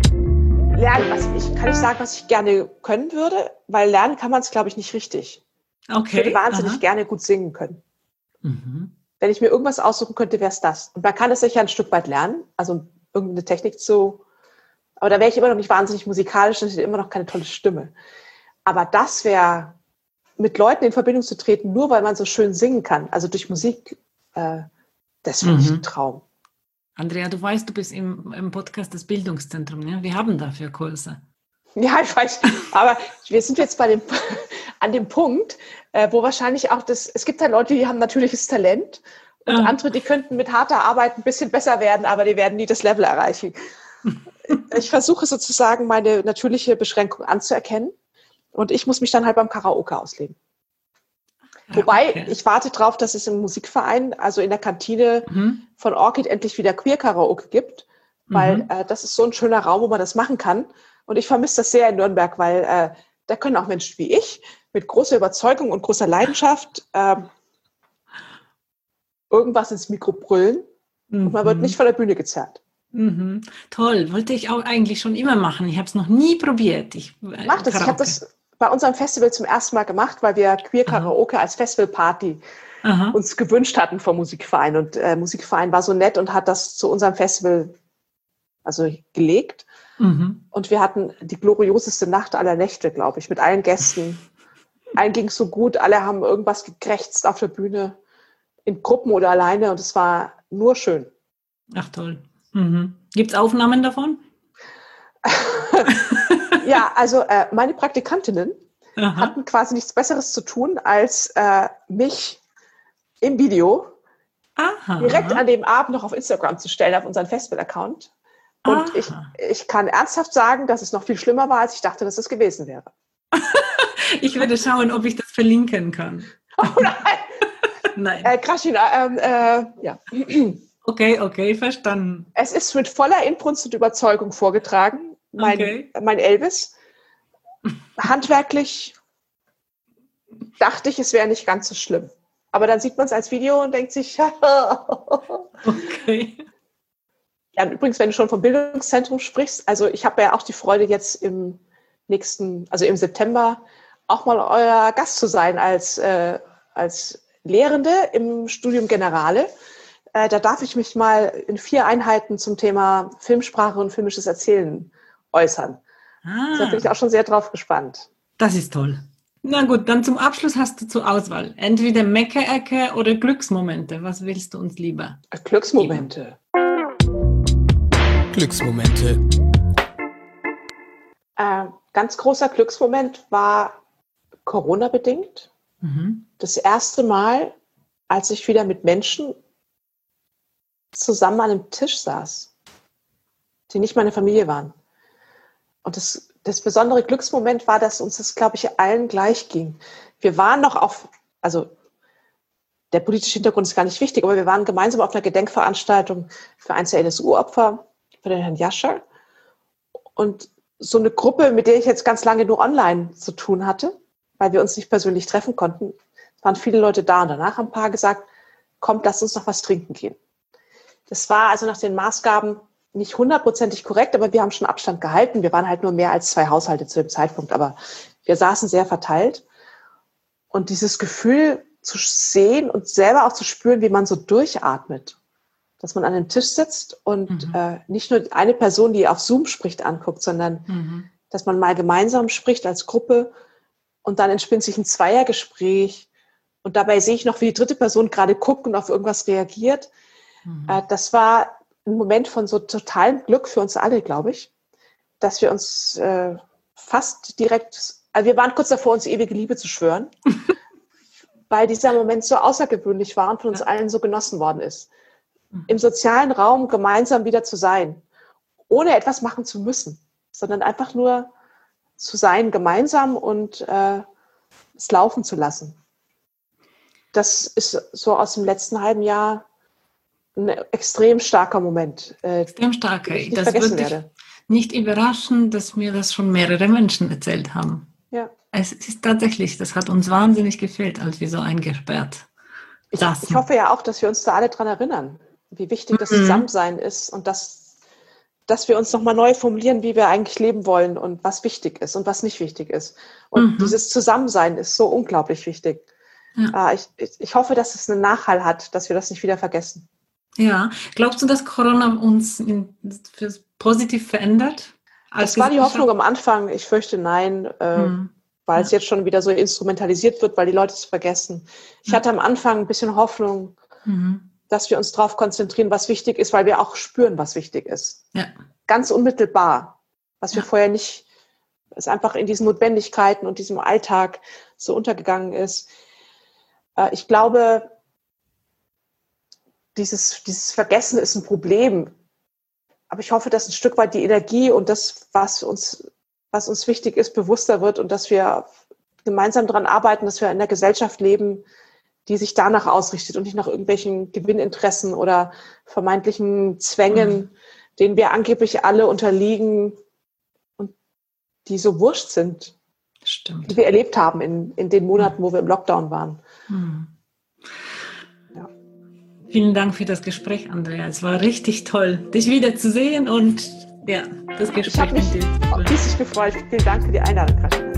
Lernen, kann ich sagen, was ich gerne können würde? Weil lernen kann man es, glaube ich, nicht richtig. Okay. Ich würde wahnsinnig gerne gut singen können. Wenn ich mir irgendwas aussuchen könnte, wäre es das. Und man kann es sicher ein Stück weit lernen, also irgendeine Technik aber da wäre ich immer noch nicht wahnsinnig musikalisch und hätte immer noch keine tolle Stimme. Aber das wäre, mit Leuten in Verbindung zu treten, nur weil man so schön singen kann, also durch Musik, das finde ich ein Traum. Andrea, du weißt, du bist im Podcast des Bildungszentrums, ja? Wir haben dafür Kurse. Ja, ich weiß, aber wir sind jetzt an dem Punkt, wo wahrscheinlich auch es gibt ja Leute, die haben natürliches Talent und andere, die könnten mit harter Arbeit ein bisschen besser werden, aber die werden nie das Level erreichen. Ich versuche sozusagen meine natürliche Beschränkung anzuerkennen und ich muss mich dann halt beim Karaoke ausleben. Wobei, ich warte drauf, dass es im Musikverein, also in der Kantine von Orchid endlich wieder Queer-Karaoke gibt, weil das ist so ein schöner Raum, wo man das machen kann. Und ich vermisse das sehr in Nürnberg, weil da können auch Menschen wie ich mit großer Überzeugung und großer Leidenschaft irgendwas ins Mikro brüllen und man wird nicht von der Bühne gezerrt. Toll, wollte ich auch eigentlich schon immer machen. Ich habe es noch nie probiert. Mach das. Ich habe das bei unserem Festival zum ersten Mal gemacht, weil wir Queer Karaoke als Festivalparty uns gewünscht hatten vom Musikverein. Und Musikverein war so nett und hat das zu unserem Festival gelegt. Und wir hatten die glorioseste Nacht aller Nächte, glaube ich, mit allen Gästen. Allen ging es so gut, alle haben irgendwas gekrächzt auf der Bühne, in Gruppen oder alleine und es war nur schön. Ach toll. Gibt es Aufnahmen davon? Ja, also meine Praktikantinnen hatten quasi nichts Besseres zu tun, als mich im Video direkt an dem Abend noch auf Instagram zu stellen, auf unseren Festival-Account. Und ich kann ernsthaft sagen, dass es noch viel schlimmer war, als ich dachte, dass es gewesen wäre. Ich werde schauen, ob ich das verlinken kann. Oh nein! Nein. Kraschina, ja. Okay, verstanden. Es ist mit voller Inbrunst und Überzeugung vorgetragen, mein Elvis. Handwerklich dachte ich, es wäre nicht ganz so schlimm. Aber dann sieht man es als Video und denkt sich, okay. Ja, und übrigens, wenn du schon vom Bildungszentrum sprichst, also ich habe ja auch die Freude, jetzt im September auch mal euer Gast zu sein als Lehrende im Studium Generale. Da darf ich mich mal in 4 Einheiten zum Thema Filmsprache und filmisches Erzählen äußern. Da bin ich auch schon sehr drauf gespannt. Das ist toll. Na gut, dann zum Abschluss hast du zur Auswahl entweder Meckerecke oder Glücksmomente. Was willst du uns lieber? Glücksmomente. Glücksmomente. Ganz großer Glücksmoment war Corona-bedingt. Das erste Mal, als ich wieder mit Menschen zusammen an einem Tisch saß, die nicht meine Familie waren. Und das besondere Glücksmoment war, dass uns das, glaube ich, allen gleich ging. Wir waren noch also der politische Hintergrund ist gar nicht wichtig, aber wir waren gemeinsam auf einer Gedenkveranstaltung für eins der NSU-Opfer, für den Herrn Jascher. Und so eine Gruppe, mit der ich jetzt ganz lange nur online zu tun hatte, weil wir uns nicht persönlich treffen konnten, es waren viele Leute da. Und danach haben ein paar gesagt, kommt, lasst uns noch was trinken gehen. Das war also nach den Maßgaben nicht 100% korrekt, aber wir haben schon Abstand gehalten. Wir waren halt nur mehr als 2 Haushalte zu dem Zeitpunkt, aber wir saßen sehr verteilt. Und dieses Gefühl zu sehen und selber auch zu spüren, wie man so durchatmet, dass man an einem Tisch sitzt und nicht nur eine Person, die auf Zoom spricht, anguckt, sondern dass man mal gemeinsam spricht als Gruppe und dann entspinnt sich ein Zweiergespräch und dabei sehe ich noch, wie die dritte Person gerade guckt und auf irgendwas reagiert. Das war ein Moment von so totalem Glück für uns alle, glaube ich, dass wir uns fast direkt, also wir waren kurz davor, uns ewige Liebe zu schwören, weil dieser Moment so außergewöhnlich war und von uns allen so genossen worden ist. Im sozialen Raum gemeinsam wieder zu sein, ohne etwas machen zu müssen, sondern einfach nur zu sein gemeinsam und es laufen zu lassen. Das ist so aus dem letzten halben Jahr ein extrem starker Moment. Extrem starker. Den ich nicht vergessen werde. Nicht überraschen, dass mir das schon mehrere Menschen erzählt haben. Ja. Es ist tatsächlich, das hat uns wahnsinnig gefehlt, als wir so eingesperrt saßen. Ich hoffe ja auch, dass wir uns da alle dran erinnern, wie wichtig das Zusammensein ist und dass wir uns nochmal neu formulieren, wie wir eigentlich leben wollen und was wichtig ist und was nicht wichtig ist. Und dieses Zusammensein ist so unglaublich wichtig. Ja. Ich hoffe, dass es einen Nachhall hat, dass wir das nicht wieder vergessen. Ja, glaubst du, dass Corona uns positiv verändert? Das war die Hoffnung am Anfang. Ich fürchte nein, weil es jetzt schon wieder so instrumentalisiert wird, weil die Leute es vergessen. Ich hatte am Anfang ein bisschen Hoffnung, dass wir uns darauf konzentrieren, was wichtig ist, weil wir auch spüren, was wichtig ist. Ja. Ganz unmittelbar, was wir vorher nicht, es einfach in diesen Notwendigkeiten und diesem Alltag so untergegangen ist. Ich glaube, dieses Vergessen ist ein Problem. Aber ich hoffe, dass ein Stück weit die Energie und das, was uns wichtig ist, bewusster wird und dass wir gemeinsam daran arbeiten, dass wir in einer Gesellschaft leben, die sich danach ausrichtet und nicht nach irgendwelchen Gewinninteressen oder vermeintlichen Zwängen, denen wir angeblich alle unterliegen und die so wurscht sind, die wir erlebt haben in den Monaten, wo wir im Lockdown waren. Ja. Vielen Dank für das Gespräch, Andrea. Es war richtig toll, dich wiederzusehen und das Gespräch. Ich habe mich riesig gefreut. Vielen Dank für die Einladung, Katja.